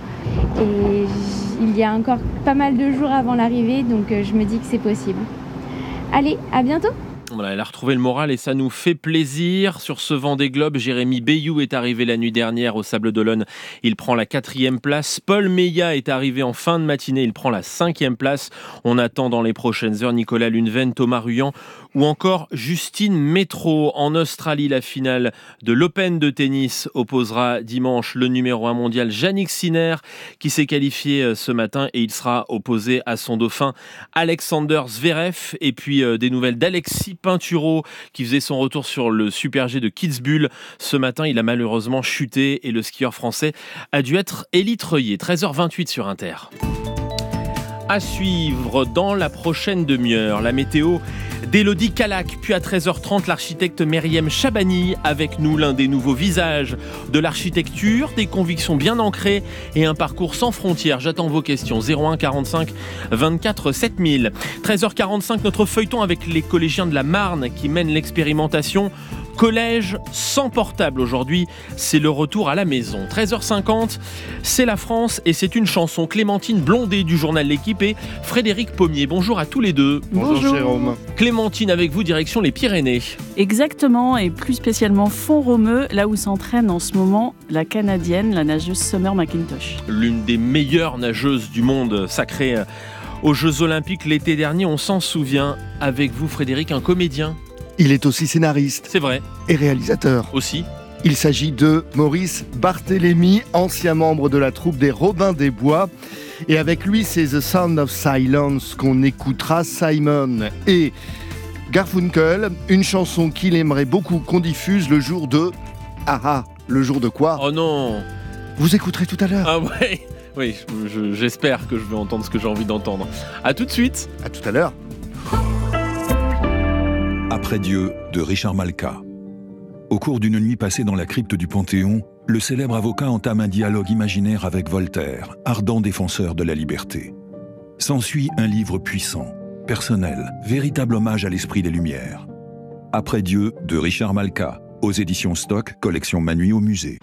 Et il y a encore pas mal de jours avant l'arrivée, donc je me dis que c'est possible. Allez, à bientôt! Voilà, elle a retrouvé le moral et ça nous fait plaisir. Sur ce Vendée Globe, Jérémy Bayou est arrivé la nuit dernière au Sables-d'Olonne. Il prend la 4e place. Paul Meillat est arrivé en fin de matinée. Il prend la 5e place. On attend dans les prochaines heures Nicolas Luneven, Thomas Ruyant ou encore Justine Métro. En Australie, la finale de l'Open de tennis opposera dimanche le numéro 1 mondial Jannik Sinner qui s'est qualifié ce matin et il sera opposé à son dauphin Alexander Zverev. Et puis des nouvelles d'Alexis Pinturo qui faisait son retour sur le Super G de Kitzbühel. Ce matin, il a malheureusement chuté et le skieur français a dû être élitreuillé. 13h28 sur Inter. À suivre dans la prochaine demi-heure, la météo d'Élodie Calac, puis à 13h30, l'architecte Meriem Chabani avec nous, l'un des nouveaux visages de l'architecture, des convictions bien ancrées et un parcours sans frontières. J'attends vos questions, 01 45 24 7000. 13h45, notre feuilleton avec les collégiens de la Marne qui mènent l'expérimentation Collège sans portable. Aujourd'hui, c'est le retour à la maison. 13h50, c'est la France et c'est une chanson. Clémentine Blondet du journal L'Équipe et Frédéric Pommier. Bonjour à tous les deux. Bonjour Jérôme. Clémentine, avec vous, direction les Pyrénées. Exactement, et plus spécialement Font-Romeu, là où s'entraîne en ce moment la Canadienne, la nageuse Summer McIntosh. L'une des meilleures nageuses du monde, sacrée aux Jeux Olympiques l'été dernier, on s'en souvient. Avec vous, Frédéric, un comédien. Il est aussi scénariste. C'est vrai. Et réalisateur. Aussi. Il s'agit de Maurice Barthélémy, ancien membre de la troupe des Robins des Bois. Et avec lui, c'est The Sound of Silence qu'on écoutera, Simon et Garfunkel, une chanson qu'il aimerait beaucoup qu'on diffuse le jour de... le jour de quoi? Oh non! Vous écouterez tout à l'heure. Ah ouais. Oui, j'espère que je vais entendre ce que j'ai envie d'entendre. À tout de suite. À tout à l'heure. Après Dieu de Richard Malka. Au cours d'une nuit passée dans la crypte du Panthéon, le célèbre avocat entame un dialogue imaginaire avec Voltaire, ardent défenseur de la liberté. S'ensuit un livre puissant, personnel, véritable hommage à l'esprit des Lumières. Après Dieu de Richard Malka, aux éditions Stock, collection Manui au musée.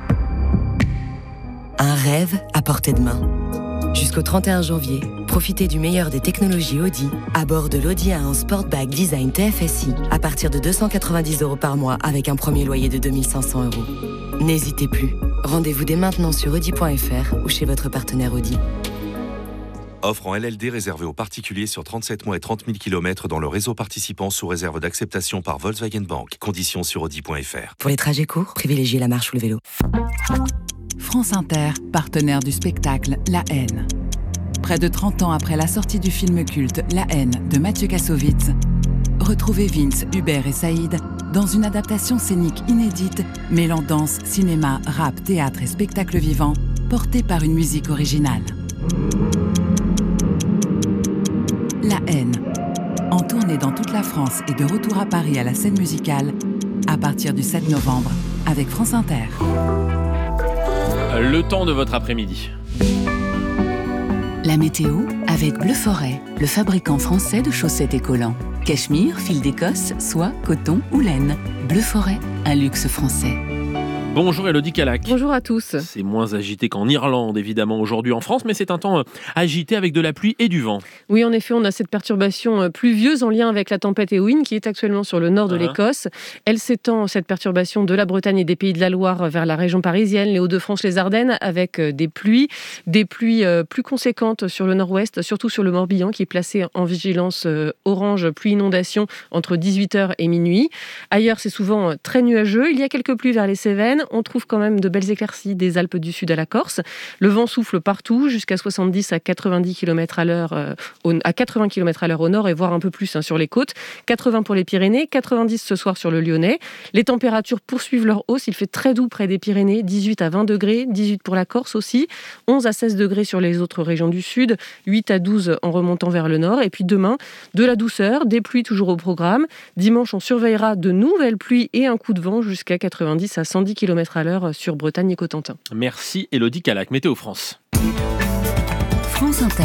Un rêve à portée de main. Jusqu'au 31 janvier, profitez du meilleur des technologies Audi à bord de l'Audi A1 Sportback Design TFSI à partir de 290 € par mois avec un premier loyer de 2 500 €. N'hésitez plus. Rendez-vous dès maintenant sur audi.fr ou chez votre partenaire Audi. Offre en LLD réservée aux particuliers sur 37 mois et 30 000 km dans le réseau participant sous réserve d'acceptation par Volkswagen Bank. Conditions sur audi.fr. Pour les trajets courts, privilégiez la marche ou le vélo. France Inter, partenaire du spectacle La Haine. Près de 30 ans après la sortie du film culte La Haine de Mathieu Kassovitz, retrouvez Vince, Hubert et Saïd dans une adaptation scénique inédite mêlant danse, cinéma, rap, théâtre et spectacle vivant, portée par une musique originale. La Haine, en tournée dans toute la France et de retour à Paris à la scène musicale, à partir du 7 novembre, avec France Inter. Le temps de votre après-midi. La météo avec Bleu Forêt, le fabricant français de chaussettes et collants. Cachemire, fil d'Écosse, soie, coton ou laine. Bleu Forêt, un luxe français. Bonjour Élodie Calac. Bonjour à tous. C'est moins agité qu'en Irlande, évidemment, aujourd'hui en France, mais c'est un temps agité avec de la pluie et du vent. Oui, en effet, on a cette perturbation pluvieuse en lien avec la tempête Éowyn qui est actuellement sur le nord de l'Écosse. Elle s'étend, cette perturbation, de la Bretagne et des Pays de la Loire vers la région parisienne, les Hauts-de-France, les Ardennes, avec des pluies plus conséquentes sur le nord-ouest, surtout sur le Morbihan, qui est placé en vigilance orange pluie-inondation entre 18h et minuit. Ailleurs, c'est souvent très nuageux. Il y a quelques pluies vers les Cévennes. On trouve quand même de belles éclaircies des Alpes du Sud à la Corse. Le vent souffle partout, jusqu'à 70 à 90 km à l'heure, à 80 km à l'heure au nord et voire un peu plus sur les côtes. 80 pour les Pyrénées, 90 ce soir sur le Lyonnais. Les températures poursuivent leur hausse. Il fait très doux près des Pyrénées, 18 à 20 degrés, 18 pour la Corse aussi, 11 à 16 degrés sur les autres régions du Sud, 8 à 12 en remontant vers le nord. Et puis demain, de la douceur, des pluies toujours au programme. Dimanche, on surveillera de nouvelles pluies et un coup de vent jusqu'à 90 à 110 km à l'heure sur Bretagne et Cotentin. Merci Élodie Calac. Météo France. France Inter.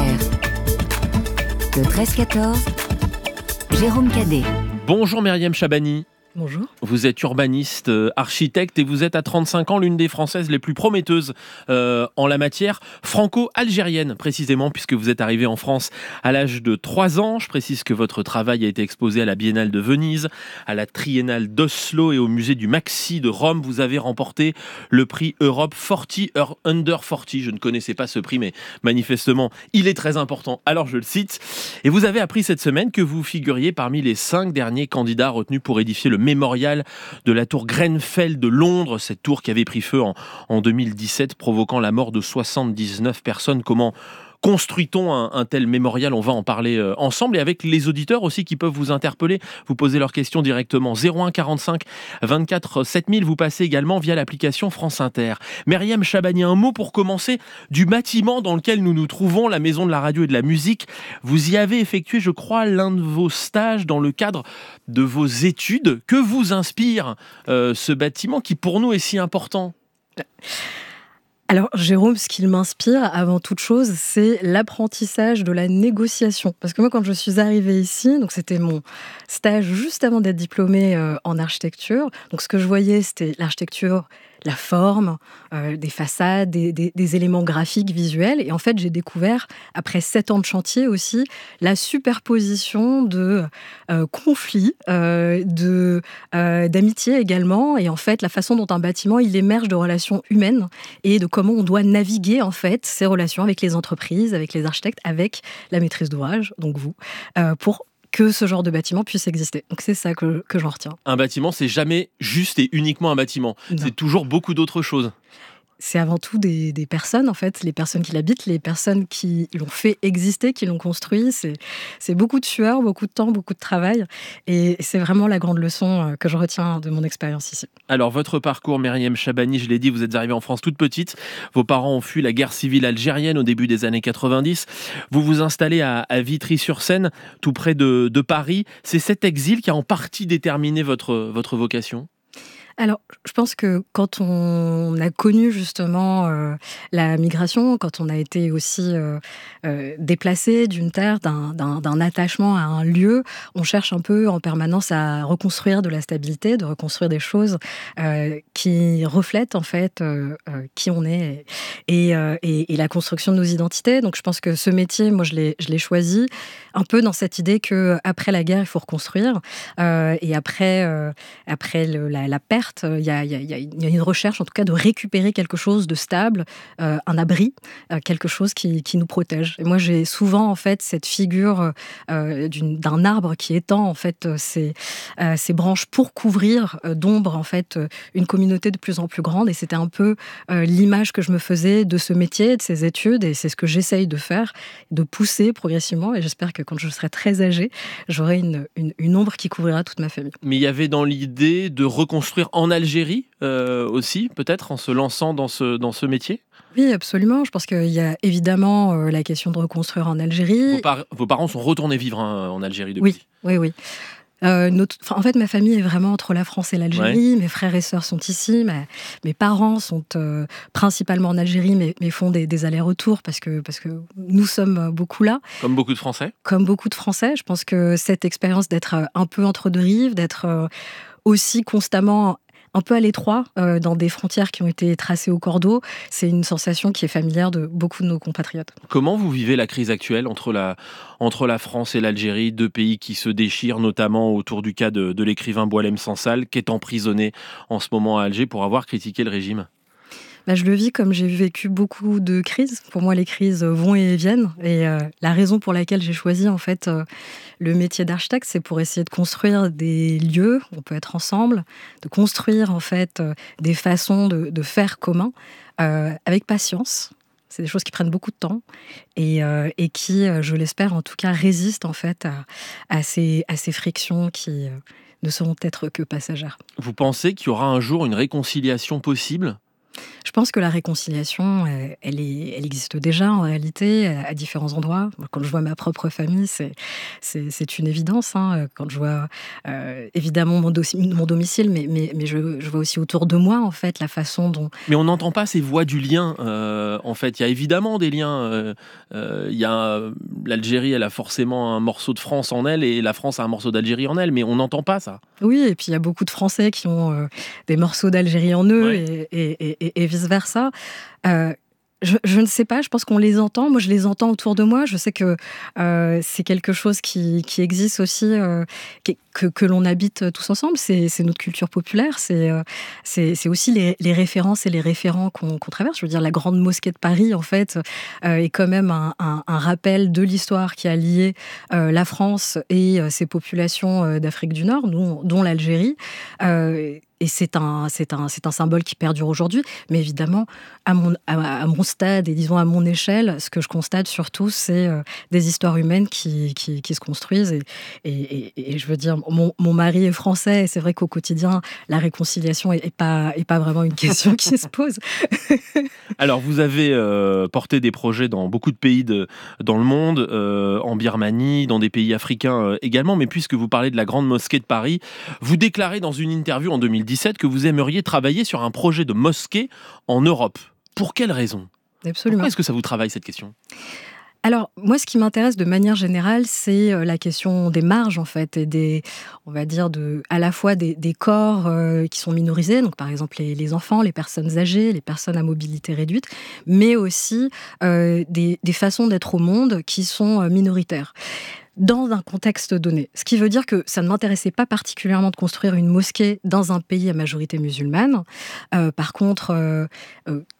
Le 13-14, Jérôme Cadet. Bonjour Myriam Chabani. Bonjour. Vous êtes urbaniste, architecte et vous êtes à 35 ans l'une des Françaises les plus prometteuses en la matière, franco-algérienne précisément, puisque vous êtes arrivée en France à l'âge de 3 ans. Je précise que votre travail a été exposé à la Biennale de Venise, à la Triennale d'Oslo et au musée du Maxi de Rome. Vous avez remporté le prix Europe 40 Under 40. Je ne connaissais pas ce prix, mais manifestement, il est très important. Alors je le cite. Et vous avez appris cette semaine que vous figuriez parmi les 5 derniers candidats retenus pour édifier le mémorial de la tour Grenfell de Londres, cette tour qui avait pris feu en 2017, provoquant la mort de 79 personnes. Comment construit-on un tel mémorial? On va en parler ensemble et avec les auditeurs aussi qui peuvent vous interpeller, vous poser leurs questions directement. 01 45 24 7000, vous passez également via l'application France Inter. Myriam Chabani, un mot pour commencer du bâtiment dans lequel nous nous trouvons, la Maison de la Radio et de la Musique. Vous y avez effectué, je crois, l'un de vos stages dans le cadre de vos études. Que vous inspire ce bâtiment qui pour nous est si important? Alors Jérôme, ce qu'il m'inspire avant toute chose, c'est l'apprentissage de la négociation. Parce que moi, quand je suis arrivée ici, donc c'était mon stage juste avant d'être diplômée en architecture. Donc ce que je voyais, c'était l'architecture, la forme, des façades, des éléments graphiques, visuels. Et en fait, j'ai découvert, après 7 ans de chantier aussi, la superposition de conflits, d'amitié également. Et en fait, la façon dont un bâtiment, il émerge de relations humaines et de comment on doit naviguer, en fait, ces relations avec les entreprises, avec les architectes, avec la maîtrise d'ouvrage, donc vous, pour que ce genre de bâtiment puisse exister. Donc c'est ça que j'en retiens. Un bâtiment, c'est jamais juste et uniquement un bâtiment. Non. C'est toujours beaucoup d'autres choses. c'est avant tout des personnes, en fait, les personnes qui l'habitent, les personnes qui l'ont fait exister, qui l'ont construit. C'est beaucoup de sueur, beaucoup de temps, beaucoup de travail. Et c'est vraiment la grande leçon que je retiens de mon expérience ici. Alors, votre parcours, Myriam Chabani, je l'ai dit, vous êtes arrivée en France toute petite. Vos parents ont fui la guerre civile algérienne au début des années 90. Vous vous installez à Vitry-sur-Seine, tout près de Paris. C'est cet exil qui a en partie déterminé votre vocation ? Alors, je pense que quand on a connu justement la migration, quand on a été aussi déplacé d'une terre, d'un attachement à un lieu, on cherche un peu en permanence à reconstruire de la stabilité, de reconstruire des choses qui reflètent en fait qui on est et la construction de nos identités. Donc, je pense que ce métier, moi, je l'ai choisi un peu dans cette idée que après la guerre, il faut reconstruire et après la perte. Il y a une recherche, en tout cas, de récupérer quelque chose de stable, un abri, quelque chose qui nous protège. Et moi, j'ai souvent, en fait, cette figure d'un arbre qui étend, en fait, ses branches pour couvrir d'ombre, en fait, une communauté de plus en plus grande. Et c'était un peu l'image que je me faisais de ce métier, de ces études. Et c'est ce que j'essaye de faire, de pousser progressivement. Et j'espère que quand je serai très âgée, j'aurai une ombre qui couvrira toute ma famille. Mais il y avait dans l'idée de reconstruire en Algérie aussi, peut-être, en se lançant dans ce métier ? Oui, absolument. Je pense qu'il y a évidemment la question de reconstruire en Algérie. Vos parents sont retournés vivre en Algérie depuis ? Oui. En fait, ma famille est vraiment entre la France et l'Algérie. Ouais. Mes frères et sœurs sont ici. Mes parents sont principalement en Algérie, mais font des allers-retours parce que nous sommes beaucoup là. Comme beaucoup de Français ? Comme beaucoup de Français. Je pense que cette expérience d'être un peu entre deux rives, d'être aussi constamment un peu à l'étroit dans des frontières qui ont été tracées au cordeau, c'est une sensation qui est familière de beaucoup de nos compatriotes. Comment vous vivez la crise actuelle entre la France et l'Algérie, deux pays qui se déchirent, notamment autour du cas de l'écrivain Boualem Sansal, qui est emprisonné en ce moment à Alger pour avoir critiqué le régime ? Je le vis comme j'ai vécu beaucoup de crises. Pour moi, les crises vont et viennent. Et la raison pour laquelle j'ai choisi en fait le métier d'architecte, c'est pour essayer de construire des lieux où on peut être ensemble, de construire en fait des façons de faire commun avec patience. C'est des choses qui prennent beaucoup de temps et qui, je l'espère en tout cas, résistent en fait à ces frictions qui ne seront peut-être que passagères. Vous pensez qu'il y aura un jour une réconciliation possible ? Je pense que la réconciliation, elle existe déjà en réalité à différents endroits. Quand je vois ma propre famille, c'est une évidence. Quand je vois évidemment mon domicile, mais je vois aussi autour de moi en fait la façon dont. Mais on n'entend pas ces voix du lien. En fait, il y a évidemment des liens. L'Algérie, elle a forcément un morceau de France en elle, et la France a un morceau d'Algérie en elle, mais on n'entend pas ça. Oui, et puis il y a beaucoup de Français qui ont des morceaux d'Algérie en eux, ouais. et vice-versa. Je ne sais pas, je pense qu'on les entend. Moi, je les entends autour de moi. Je sais que c'est quelque chose qui existe aussi, que l'on habite tous ensemble. C'est notre culture populaire. C'est aussi les références et les référents qu'on traverse. Je veux dire, la grande mosquée de Paris, en fait, est quand même un rappel de l'histoire qui a lié la France et ses populations d'Afrique du Nord, dont l'Algérie. Et c'est un symbole qui perdure aujourd'hui. Mais évidemment, à mon stade et disons à mon échelle, ce que je constate surtout, c'est des histoires humaines qui se construisent. Et je veux dire, mon mari est français et c'est vrai qu'au quotidien, la réconciliation est pas vraiment une question qui se pose. Alors, vous avez porté des projets dans beaucoup de pays dans le monde, en Birmanie, dans des pays africains également. Mais puisque vous parlez de la Grande Mosquée de Paris, vous déclarez dans une interview en 2017 que vous aimeriez travailler sur un projet de mosquée en Europe. Pour quelle raison ? Absolument. Pourquoi est-ce que ça vous travaille, cette question ? Alors, moi, ce qui m'intéresse de manière générale, c'est la question des marges, en fait, et on va dire, à la fois des corps qui sont minorisés, donc par exemple les enfants, les personnes âgées, les personnes à mobilité réduite, mais aussi des façons d'être au monde qui sont minoritaires. Dans un contexte donné. Ce qui veut dire que ça ne m'intéressait pas particulièrement de construire une mosquée dans un pays à majorité musulmane. Par contre,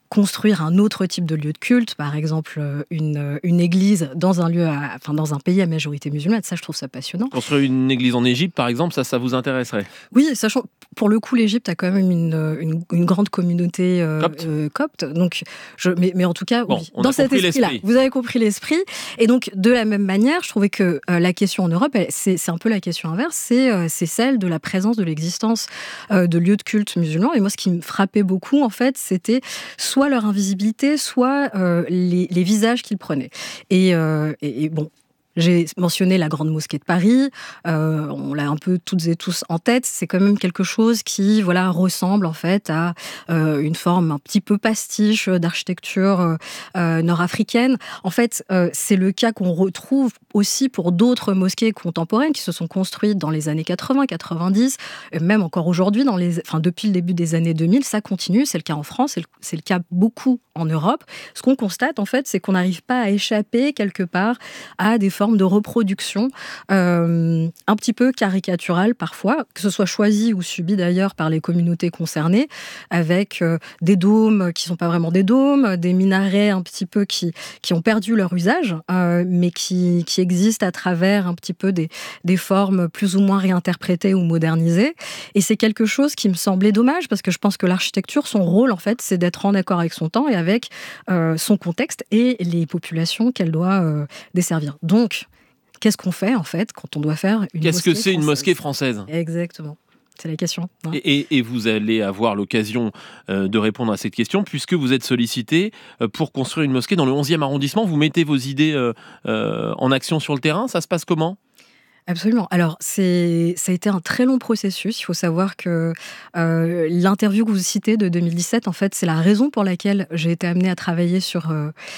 construire un autre type de lieu de culte, par exemple une église dans un lieu, dans un pays à majorité musulmane. Ça, je trouve ça passionnant. Construire une église en Égypte, par exemple, ça vous intéresserait? Oui, sachant pour le coup, l'Égypte a quand même une grande communauté copte. Donc, mais en tout cas, oui, dans cet esprit-là, vous avez compris l'esprit. Et donc, de la même manière, je trouvais que la question en Europe, c'est un peu la question inverse, c'est celle de la présence, de l'existence de lieux de culte musulmans. Et moi, ce qui me frappait beaucoup, en fait, c'était soit leur invisibilité, soit les visages qu'ils prenaient. Et bon, j'ai mentionné la Grande Mosquée de Paris, on l'a un peu toutes et tous en tête, c'est quand même quelque chose qui ressemble en fait à une forme un petit peu pastiche d'architecture nord-africaine. En fait, c'est le cas qu'on retrouve aussi pour d'autres mosquées contemporaines qui se sont construites dans les années 80, 90, même encore aujourd'hui, depuis le début des années 2000, ça continue, c'est le cas en France, c'est le cas beaucoup en Europe. Ce qu'on constate en fait, c'est qu'on n'arrive pas à échapper quelque part à des formes de reproduction un petit peu caricaturales parfois, que ce soit choisi ou subi d'ailleurs par les communautés concernées, avec des dômes qui ne sont pas vraiment des dômes, des minarets un petit peu qui ont perdu leur usage, mais qui existent à travers un petit peu des formes plus ou moins réinterprétées ou modernisées. Et c'est quelque chose qui me semblait dommage, parce que je pense que l'architecture, son rôle en fait, c'est d'être en accord avec son temps et avec son contexte et les populations qu'elle doit desservir. Donc, qu'est-ce qu'on fait en fait quand on doit faire une mosquée? Qu'est-ce que c'est une mosquée française? Exactement. C'est la question. Hein. Et vous allez avoir l'occasion de répondre à cette question, puisque vous êtes sollicité pour construire une mosquée dans le 11e arrondissement. Vous mettez vos idées en action sur le terrain. Ça se passe comment ? Absolument. Alors, ça a été un très long processus. Il faut savoir que l'interview que vous citez de 2017, en fait, c'est la raison pour laquelle j'ai été amenée à travailler sur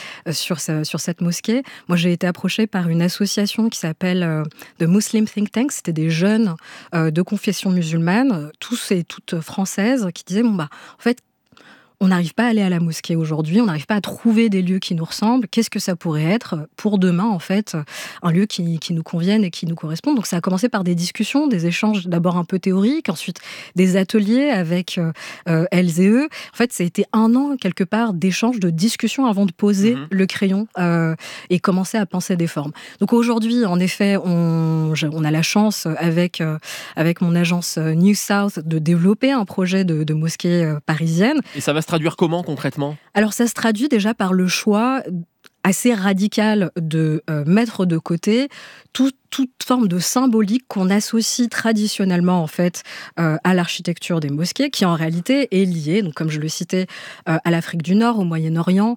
cette mosquée. Moi, j'ai été approchée par une association qui s'appelle The Muslim Think Tank. C'était des jeunes de confession musulmane, tous et toutes françaises, qui disaient, en fait, on n'arrive pas à aller à la mosquée aujourd'hui, on n'arrive pas à trouver des lieux qui nous ressemblent. Qu'est-ce que ça pourrait être pour demain, en fait, un lieu qui nous convienne et qui nous corresponde? Donc ça a commencé par des discussions, des échanges d'abord un peu théoriques, ensuite des ateliers avec elles et eux. En fait, ça a été 1 an, quelque part, d'échanges, de discussions avant de poser le crayon et commencer à penser des formes. Donc aujourd'hui, en effet, on a la chance, avec mon agence New South, de développer un projet de mosquée parisienne. Et ça va se traduire comment concrètement? Alors ça se traduit déjà par le choix assez radical de mettre de côté toute forme de symbolique qu'on associe traditionnellement en fait à l'architecture des mosquées, qui en réalité est liée, donc comme je le citais, à l'Afrique du Nord, au Moyen-Orient,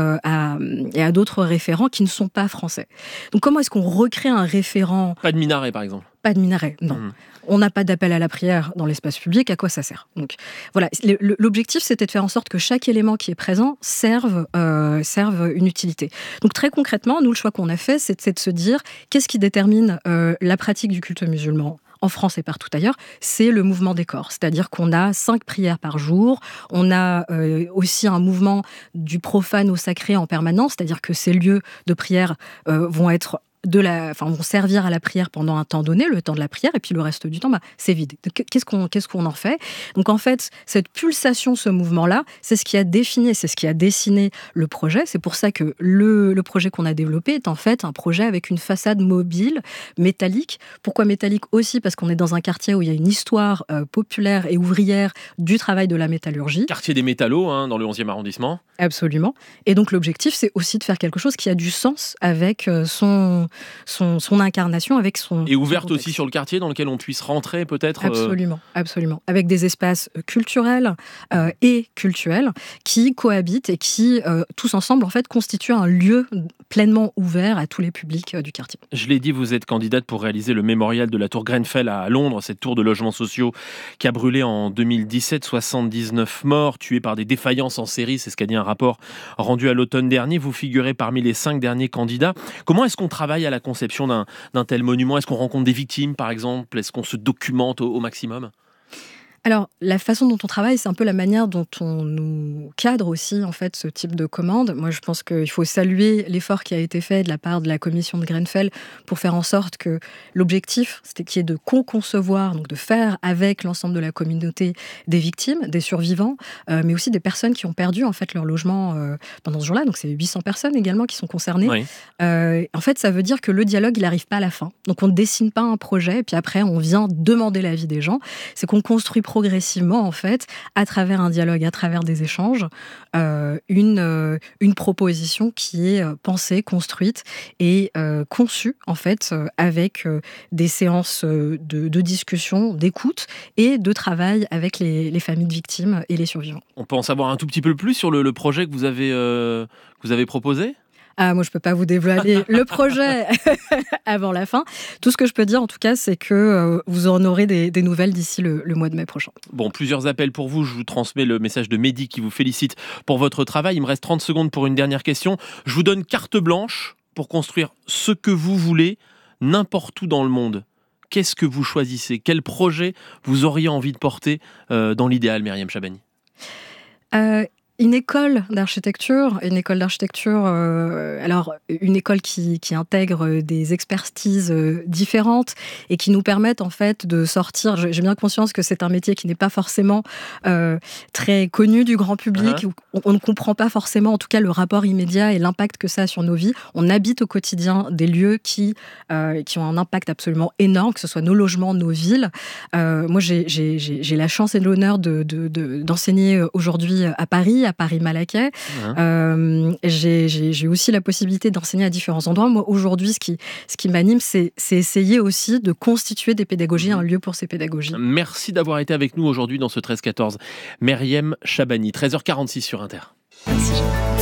et à d'autres référents qui ne sont pas français. Donc comment est-ce qu'on recrée un référent? Pas de minaret par exemple? Pas de minaret, non. On n'a pas d'appel à la prière dans l'espace public, à quoi ça sert? Donc voilà, l'objectif c'était de faire en sorte que chaque élément qui est présent serve une utilité. Donc très concrètement, nous le choix qu'on a fait, c'est de se dire qu'est-ce qui détermine la pratique du culte musulman en France et partout ailleurs, c'est le mouvement des corps. C'est-à-dire qu'on a 5 prières par jour, on a aussi un mouvement du profane au sacré en permanence, c'est-à-dire que ces lieux de prière vont servir à la prière pendant un temps donné, le temps de la prière, et puis le reste du temps, c'est vide. Qu'est-ce qu'on en fait? Donc en fait, cette pulsation, ce mouvement-là, c'est ce qui a défini, c'est ce qui a dessiné le projet. C'est pour ça que le projet qu'on a développé est en fait un projet avec une façade mobile, métallique. Pourquoi métallique? Aussi parce qu'on est dans un quartier où il y a une histoire populaire et ouvrière du travail de la métallurgie. Quartier des métallos, dans le 11e arrondissement. Absolument. Et donc l'objectif, c'est aussi de faire quelque chose qui a du sens avec son incarnation, avec son... Et ouverte aussi sur le quartier dans lequel on puisse rentrer peut-être. Absolument. Avec des espaces culturels et cultuels qui cohabitent et qui, tous ensemble, en fait, constituent un lieu pleinement ouvert à tous les publics du quartier. Je l'ai dit, vous êtes candidate pour réaliser le mémorial de la tour Grenfell à Londres, cette tour de logements sociaux qui a brûlé en 2017, 79 morts, tués par des défaillances en série, c'est ce qu'a dit un rapport rendu à l'automne dernier. Vous figurez parmi les 5 derniers candidats. Comment est-ce qu'on travaille à la conception d'un tel monument? Est-ce qu'on rencontre des victimes, par exemple? Est-ce qu'on se documente au maximum? Alors, la façon dont on travaille, c'est un peu la manière dont on nous cadre aussi, en fait, ce type de commande. Moi, je pense qu'il faut saluer l'effort qui a été fait de la part de la commission de Grenfell pour faire en sorte que l'objectif, c'était qu'il y ait de co-concevoir, donc de faire avec l'ensemble de la communauté des victimes, des survivants, mais aussi des personnes qui ont perdu, en fait, leur logement pendant ce jour-là. Donc, c'est 800 personnes également qui sont concernées. Oui. En fait, ça veut dire que le dialogue, il n'arrive pas à la fin. Donc, on ne dessine pas un projet, et puis après, on vient demander l'avis des gens. C'est qu'on construit progressivement, en fait, à travers un dialogue, à travers des échanges, une proposition qui est pensée, construite et conçue, en fait, avec des séances de discussion, d'écoute et de travail avec les familles de victimes et les survivants. On peut en savoir un tout petit peu plus sur le projet que vous avez proposé ? Ah, moi, je ne peux pas vous dévoiler le projet avant la fin. Tout ce que je peux dire, en tout cas, c'est que vous en aurez des nouvelles d'ici le mois de mai prochain. Bon, plusieurs appels pour vous. Je vous transmets le message de Mehdi qui vous félicite pour votre travail. Il me reste 30 secondes pour une dernière question. Je vous donne carte blanche pour construire ce que vous voulez n'importe où dans le monde. Qu'est-ce que vous choisissez ? Quel projet vous auriez envie de porter dans l'idéal, Myriam Chabani ? Une école d'architecture, alors une école qui intègre des expertises différentes et qui nous permettent en fait de sortir. J'ai bien conscience que c'est un métier qui n'est pas forcément très connu du grand public. On ne comprend pas forcément, en tout cas, le rapport immédiat et l'impact que ça a sur nos vies. On habite au quotidien des lieux qui ont un impact absolument énorme, que ce soit nos logements, nos villes. Moi, j'ai la chance et l'honneur d'enseigner aujourd'hui à Paris-Malaquais. J'ai aussi la possibilité d'enseigner à différents endroits. Moi, aujourd'hui, ce qui m'anime, c'est essayer aussi de constituer des pédagogies, un lieu pour ces pédagogies. Merci d'avoir été avec nous aujourd'hui dans ce 13-14. Myriam Chabani, 13h46 sur Inter. Merci.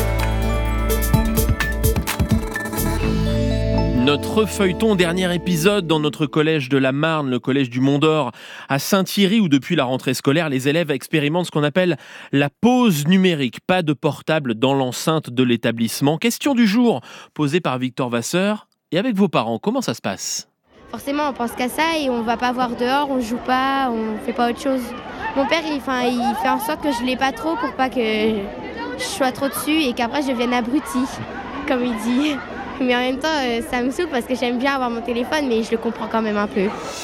Notre feuilleton, dernier épisode dans notre collège de la Marne, le collège du Mont d'Or, à Saint-Thierry, où depuis la rentrée scolaire, les élèves expérimentent ce qu'on appelle la pause numérique. Pas de portable dans l'enceinte de l'établissement. Question du jour, posée par Victor Vasseur. Et avec vos parents, comment ça se passe ? Forcément, on pense qu'à ça et on va pas voir dehors, on joue pas, on fait pas autre chose. Mon père, il fait en sorte que je l'ai pas trop pour pas que je sois trop dessus et qu'après je devienne abruti, comme il dit. Mais en même temps, ça me saoule parce que j'aime bien avoir mon téléphone, mais je le comprends quand même un peu.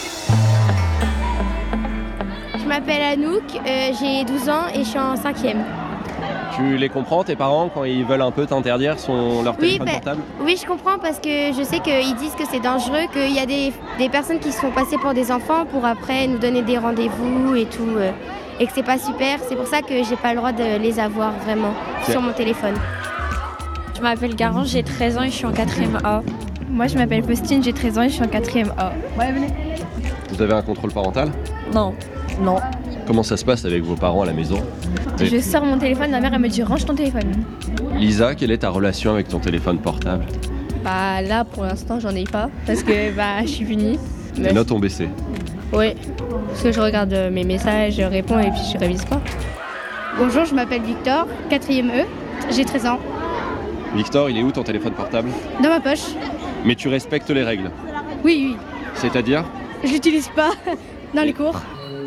Je m'appelle Anouk, j'ai 12 ans et je suis en 5e. Tu les comprends, tes parents, quand ils veulent un peu t'interdire leur téléphone portable ? Oui, je comprends parce que je sais qu'ils disent que c'est dangereux, qu'il y a des personnes qui se font passer pour des enfants pour après nous donner des rendez-vous et tout, et que c'est pas super. C'est pour ça que j'ai pas le droit de les avoir vraiment sur mon téléphone. Je m'appelle Garance, j'ai 13 ans et je suis en 4e A. Moi, je m'appelle Faustine, j'ai 13 ans et je suis en 4e A. Ouais, venez. Vous avez un contrôle parental ? Non. Comment ça se passe avec vos parents à la maison ? Je sors mon téléphone, ma mère elle me dit range ton téléphone. Lisa, quelle est ta relation avec ton téléphone portable ? Bah là, pour l'instant, j'en ai pas parce que je suis punie. Les notes ont baissé ? Oui, parce que je regarde mes messages, je réponds et puis je révise pas. Bonjour, je m'appelle Victor, 4e E, j'ai 13 ans. Victor, il est où ton téléphone portable ? Dans ma poche. Mais tu respectes les règles ? Oui. C'est-à-dire ? Je l'utilise pas dans les cours.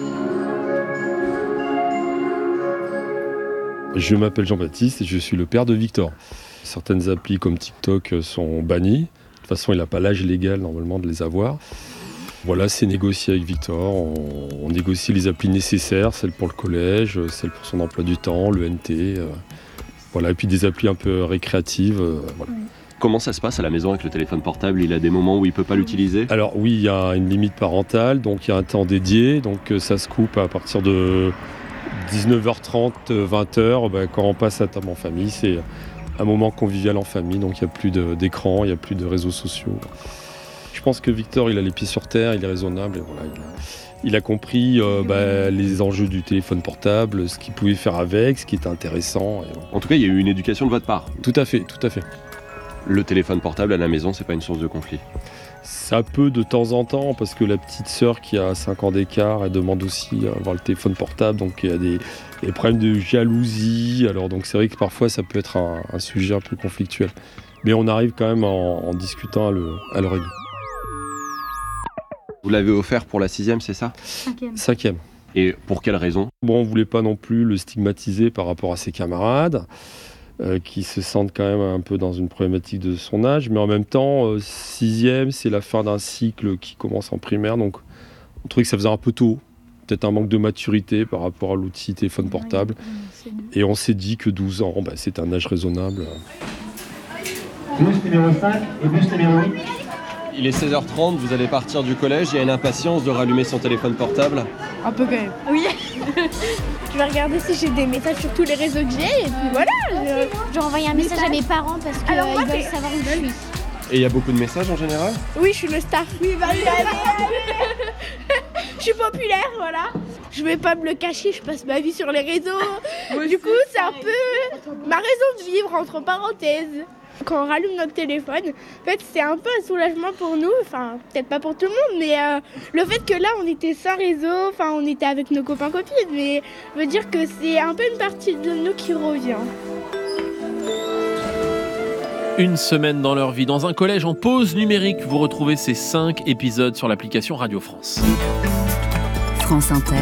Je m'appelle Jean-Baptiste et je suis le père de Victor. Certaines applis comme TikTok sont bannies. De toute façon, il n'a pas l'âge légal normalement de les avoir. Voilà, c'est négocié avec Victor. On négocie les applis nécessaires, celles pour le collège, celles pour son emploi du temps, le NT. Voilà, et puis des applis un peu récréatives. Voilà. Comment ça se passe à la maison avec le téléphone portable ? Il a des moments où il ne peut pas l'utiliser ? Alors oui, il y a une limite parentale, donc il y a un temps dédié. Donc ça se coupe à partir de 19h30, 20h. Quand on passe à table en famille, c'est un moment convivial en famille. Donc il n'y a plus d'écran, il n'y a plus de réseaux sociaux. Je pense que Victor, il a les pieds sur terre, il est raisonnable. Et voilà, il a compris les enjeux du téléphone portable, ce qu'il pouvait faire avec, ce qui était intéressant. Et voilà. En tout cas, il y a eu une éducation de votre part. Tout à fait. Le téléphone portable à la maison, c'est pas une source de conflit ? Ça peut de temps en temps, parce que la petite sœur qui a 5 ans d'écart, elle demande aussi à avoir le téléphone portable, donc il y a des problèmes de jalousie. Alors donc c'est vrai que parfois ça peut être un sujet un peu conflictuel. Mais on arrive quand même en discutant à le régler. Vous l'avez offert pour la 6e, c'est ça ? 5e. Et pour quelle raison ? Bon, on ne voulait pas non plus le stigmatiser par rapport à ses camarades, qui se sentent quand même un peu dans une problématique de son âge, mais en même temps, 6e, c'est la fin d'un cycle qui commence en primaire, donc on trouvait que ça faisait un peu tôt, peut-être un manque de maturité par rapport à l'outil téléphone portable, et on s'est dit que 12 ans, c'est un âge raisonnable. Bus numéro 5 et bus numéro 8. Il est 16h30, vous allez partir du collège, il y a une impatience de rallumer son téléphone portable. Un peu quand même. Oui. Je vais regarder si j'ai des messages sur tous les réseaux que j'ai et puis voilà. J'ai envoyé un message à mes parents parce qu'ils veulent savoir où je suis. Et il y a beaucoup de messages en général ? Oui, je suis le star. Oui, allez. Je suis populaire, voilà. Je vais pas me le cacher, je passe ma vie sur les réseaux. Du coup, c'est un peu ma raison de vivre, entre parenthèses. Quand on rallume notre téléphone, en fait, c'est un peu un soulagement pour nous, enfin, peut-être pas pour tout le monde, mais le fait que là, on était sans réseau, enfin, on était avec nos copains-copines, mais veut dire que c'est un peu une partie de nous qui revient. Une semaine dans leur vie, dans un collège en pause numérique. Vous retrouvez ces 5 épisodes sur l'application Radio France. France Inter,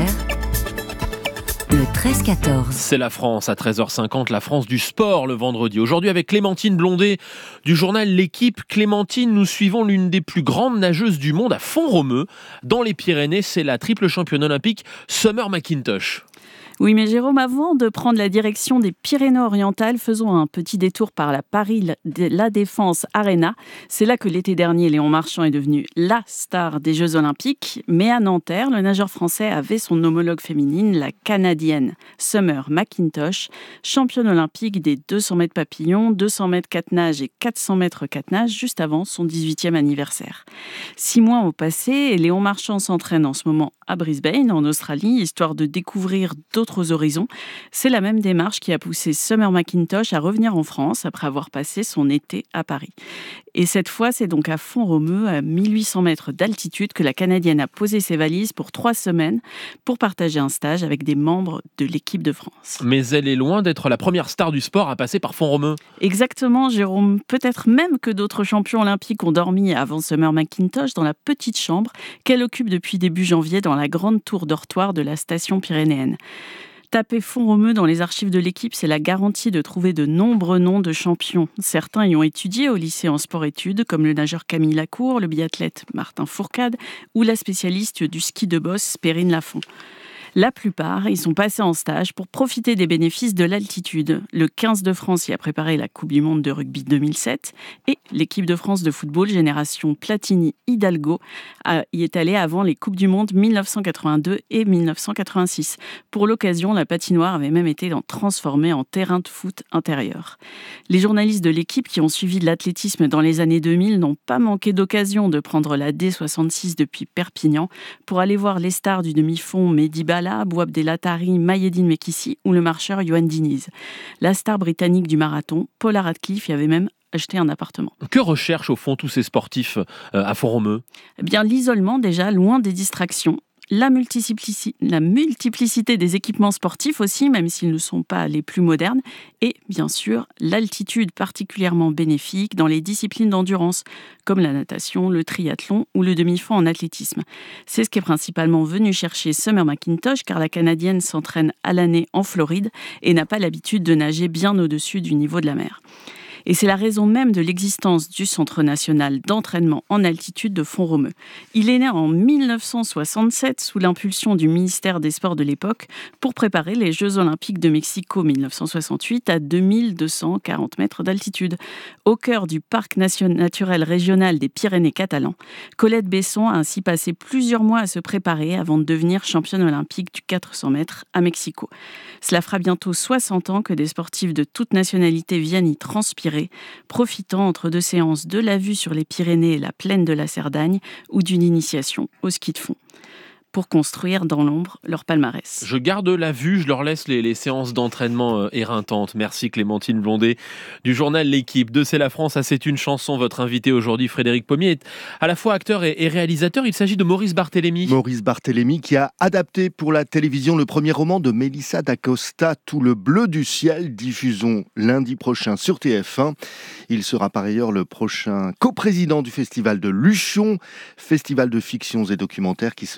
le 13-14. C'est la France à 13h50, la France du sport le vendredi. Aujourd'hui avec Clémentine Blondet du journal L'Équipe. Clémentine, nous suivons l'une des plus grandes nageuses du monde à Font-Romeu. Dans les Pyrénées, c'est la triple championne olympique Summer McIntosh. Oui, mais Jérôme, avant de prendre la direction des Pyrénées-Orientales, faisons un petit détour par la Paris La Défense Arena. C'est là que l'été dernier, Léon Marchand est devenu la star des Jeux Olympiques. Mais à Nanterre, le nageur français avait son homologue féminine, la Canadienne Summer McIntosh, championne olympique des 200 mètres papillon, 200 mètres 4 nages et 400 mètres 4 nages, juste avant son 18e anniversaire. 6 mois au passé, et Léon Marchand s'entraîne en ce moment à Brisbane, en Australie, histoire de découvrir d'autres horizons. C'est la même démarche qui a poussé Summer McIntosh à revenir en France après avoir passé son été à Paris. Et cette fois, c'est donc à Font-Romeu, à 1800 mètres d'altitude, que la Canadienne a posé ses valises pour 3 semaines pour partager un stage avec des membres de l'équipe de France. Mais elle est loin d'être la première star du sport à passer par Font-Romeu. Exactement, Jérôme. Peut-être même que d'autres champions olympiques ont dormi avant Summer McIntosh dans la petite chambre qu'elle occupe depuis début janvier dans la grande tour dortoir de la station pyrénéenne. Taper Font-Romeu dans les archives de l'équipe, c'est la garantie de trouver de nombreux noms de champions. Certains y ont étudié au lycée en sport-études, comme le nageur Camille Lacour, le biathlète Martin Fourcade ou la spécialiste du ski de bosse Perrine Lafont. La plupart, ils sont passés en stage pour profiter des bénéfices de l'altitude. Le 15 de France y a préparé la Coupe du Monde de rugby 2007 et l'équipe de France de football génération Platini-Hidalgo y est allée avant les Coupes du Monde 1982 et 1986. Pour l'occasion, la patinoire avait même été transformée en terrain de foot intérieur. Les journalistes de l'équipe qui ont suivi de l'athlétisme dans les années 2000 n'ont pas manqué d'occasion de prendre la D66 depuis Perpignan pour aller voir les stars du demi-fond Mehdi Bala, Bouab Delatari, Mayedine Mekissi ou le marcheur Yohann Diniz. La star britannique du marathon, Paula Radcliffe, y avait même acheté un appartement. Que recherchent au fond tous ces sportifs à Font-Romeu ? Eh bien, l'isolement déjà, loin des distractions. La multiplicité des équipements sportifs aussi, même s'ils ne sont pas les plus modernes. Et bien sûr, l'altitude particulièrement bénéfique dans les disciplines d'endurance, comme la natation, le triathlon ou le demi-fond en athlétisme. C'est ce qu'est principalement venu chercher Summer McIntosh, car la Canadienne s'entraîne à l'année en Floride et n'a pas l'habitude de nager bien au-dessus du niveau de la mer. Et c'est la raison même de l'existence du Centre national d'entraînement en altitude de Font-Romeu. Il est né en 1967 sous l'impulsion du ministère des Sports de l'époque pour préparer les Jeux Olympiques de Mexico 1968 à 2240 mètres d'altitude. Au cœur du parc naturel régional des Pyrénées catalans, Colette Besson a ainsi passé plusieurs mois à se préparer avant de devenir championne olympique du 400 mètres à Mexico. Cela fera bientôt 60 ans que des sportifs de toute nationalité viennent y transpirer, profitant entre 2 séances de la vue sur les Pyrénées et la plaine de la Cerdagne ou d'une initiation au ski de fond, pour construire dans l'ombre leur palmarès. Je garde la vue, je leur laisse les séances d'entraînement éreintantes. Merci Clémentine Blondet du journal L'Équipe. De C'est la France à C'est une chanson. Votre invité aujourd'hui, Frédéric Pommier, est à la fois acteur et réalisateur. Il s'agit de Maurice Barthélémy. Maurice Barthélémy qui a adapté pour la télévision le premier roman de Mélissa d'Acosta, Tout le bleu du ciel. Diffusons lundi prochain sur TF1. Il sera par ailleurs le prochain coprésident du festival de Luchon, festival de fictions et documentaires qui se tiendra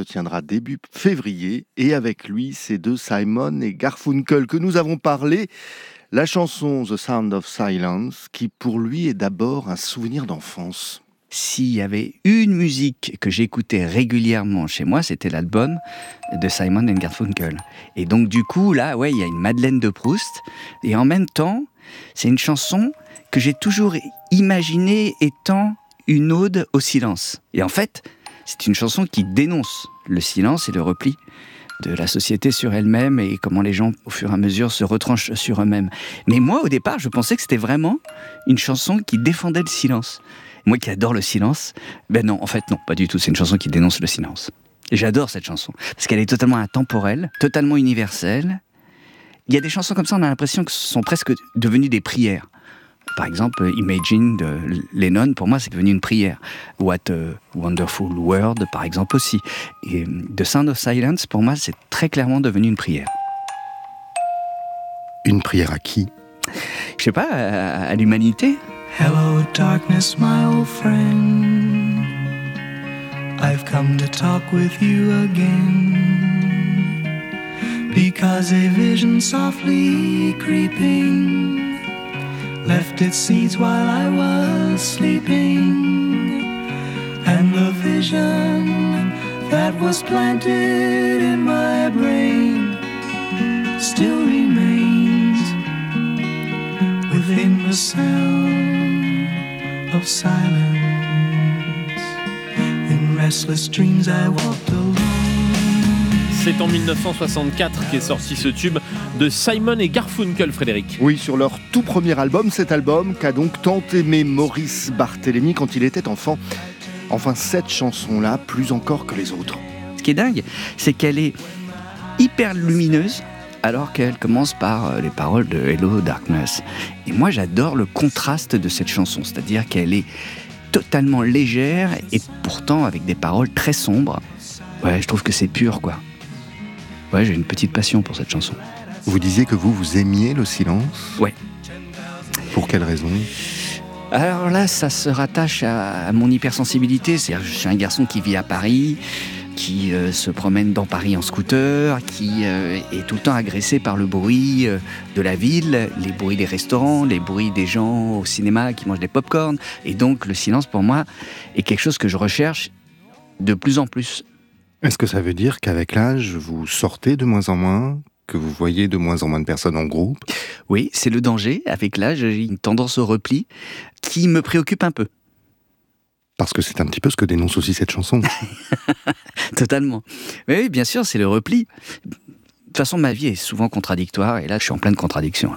début février. Et avec lui, c'est de Simon et Garfunkel que nous avons parlé. La chanson The Sound of Silence, qui pour lui est d'abord un souvenir d'enfance. S'il y avait une musique que j'écoutais régulièrement chez moi, c'était l'album de Simon & Garfunkel. Et donc du coup, là, ouais, il y a une Madeleine de Proust. Et en même temps, c'est une chanson que j'ai toujours imaginée étant une ode au silence. Et en fait, c'est une chanson qui dénonce le silence et le repli de la société sur elle-même et comment les gens, au fur et à mesure, se retranchent sur eux-mêmes. Mais moi, au départ, je pensais que c'était vraiment une chanson qui défendait le silence. Moi qui adore le silence, ben non, en fait non, pas du tout, c'est une chanson qui dénonce le silence. Et j'adore cette chanson, parce qu'elle est totalement intemporelle, totalement universelle. Il y a des chansons comme ça, on a l'impression que ce sont presque devenues des prières. Par exemple, Imagine de Lennon, pour moi, c'est devenu une prière. What a Wonderful World, par exemple, aussi. Et The Sound of Silence, pour moi, c'est très clairement devenu une prière. Une prière à qui ? Je sais pas, à l'humanité. Hello, darkness, my old friend. I've come to talk with you again. Because a vision softly creeping left its seeds while I was sleeping. And the vision that was planted in my brain still remains within the sound of silence. In restless dreams I walked alone. C'est en 1964 qu'est sorti ce tube de Simon et Garfunkel, Frédéric. Oui, sur leur tout premier album, cet album qu'a donc tant aimé Maurice Barthélémy quand il était enfant. Enfin, cette chanson-là, plus encore que les autres. Ce qui est dingue, c'est qu'elle est hyper lumineuse, alors qu'elle commence par les paroles de Hello Darkness. Et moi, j'adore le contraste de cette chanson, c'est-à-dire qu'elle est totalement légère et pourtant avec des paroles très sombres. Ouais, je trouve que c'est pur, quoi. Ouais, j'ai une petite passion pour cette chanson. Vous disiez que vous aimiez le silence ? Ouais. Pour quelle raison ? Alors là, ça se rattache à mon hypersensibilité. C'est-à-dire, je suis un garçon qui vit à Paris, qui se promène dans Paris en scooter, qui est tout le temps agressé par le bruit de la ville, les bruits des restaurants, les bruits des gens au cinéma qui mangent des pop-corn. Et donc, le silence, pour moi, est quelque chose que je recherche de plus en plus. Est-ce que ça veut dire qu'avec l'âge, vous sortez de moins en moins, que vous voyez de moins en moins de personnes en groupe ? Oui, c'est le danger. Avec l'âge, j'ai une tendance au repli qui me préoccupe un peu. Parce que c'est un petit peu ce que dénonce aussi cette chanson. Totalement. Oui, bien sûr, c'est le repli. De toute façon, ma vie est souvent contradictoire, et là, je suis en pleine contradiction.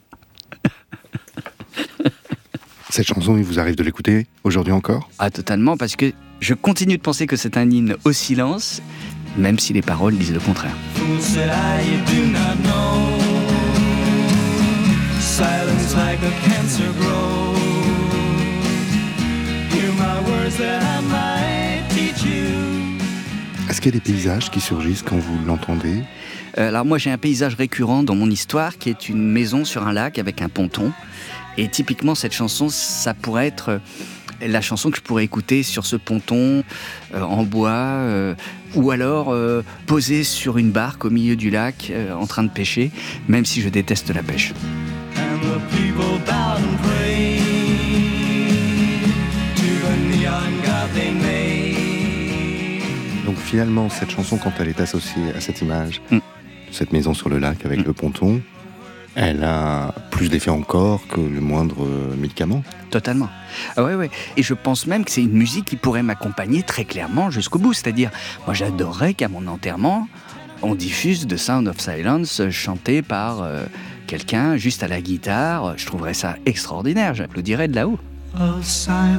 Cette chanson, il vous arrive de l'écouter aujourd'hui encore ? Ah, totalement, parce que je continue de penser que c'est un hymne au silence, même si les paroles disent le contraire. Est-ce qu'il y a des paysages qui surgissent quand vous l'entendez ? Alors moi, j'ai un paysage récurrent dans mon histoire qui est une maison sur un lac avec un ponton. Et typiquement, cette chanson, ça pourrait être la chanson que je pourrais écouter sur ce ponton en bois ou alors posée sur une barque au milieu du lac en train de pêcher, même si je déteste la pêche. Donc finalement, cette chanson, quand elle est associée à cette image, cette maison sur le lac avec le ponton, elle a plus d'effet encore que le moindre médicament. Totalement. Ah ouais. Et je pense même que c'est une musique qui pourrait m'accompagner très clairement jusqu'au bout. C'est-à-dire, moi j'adorerais qu'à mon enterrement, on diffuse The Sound of Silence chanté par quelqu'un juste à la guitare. Je trouverais ça extraordinaire. J'applaudirais de là-haut. Of silence.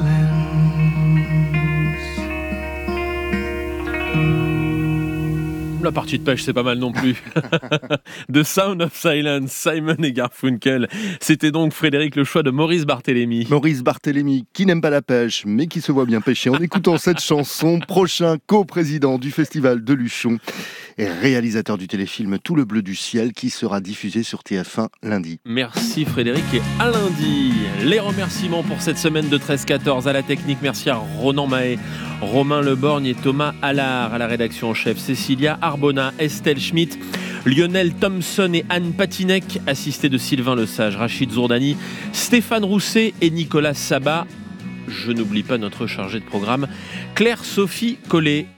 La partie de pêche, c'est pas mal non plus. The Sound of Silence, Simon et Garfunkel. C'était donc, Frédéric, le choix de Maurice Barthélémy. Maurice Barthélémy, qui n'aime pas la pêche, mais qui se voit bien pêcher en écoutant cette chanson. Prochain co-président du Festival de Luchon. et réalisateur du téléfilm Tout le bleu du ciel qui sera diffusé sur TF1 lundi. Merci Frédéric et à lundi. Les remerciements pour cette semaine de 13-14 à la technique. Merci à Ronan Mahé, Romain Leborgne et Thomas Allard. À la rédaction en chef, Cécilia Arbona, Estelle Schmitt, Lionel Thompson et Anne Patinec, assistés de Sylvain Lesage, Rachid Zourdani, Stéphane Rousset et Nicolas Sabat. Je n'oublie pas notre chargée de programme, Claire-Sophie Collet.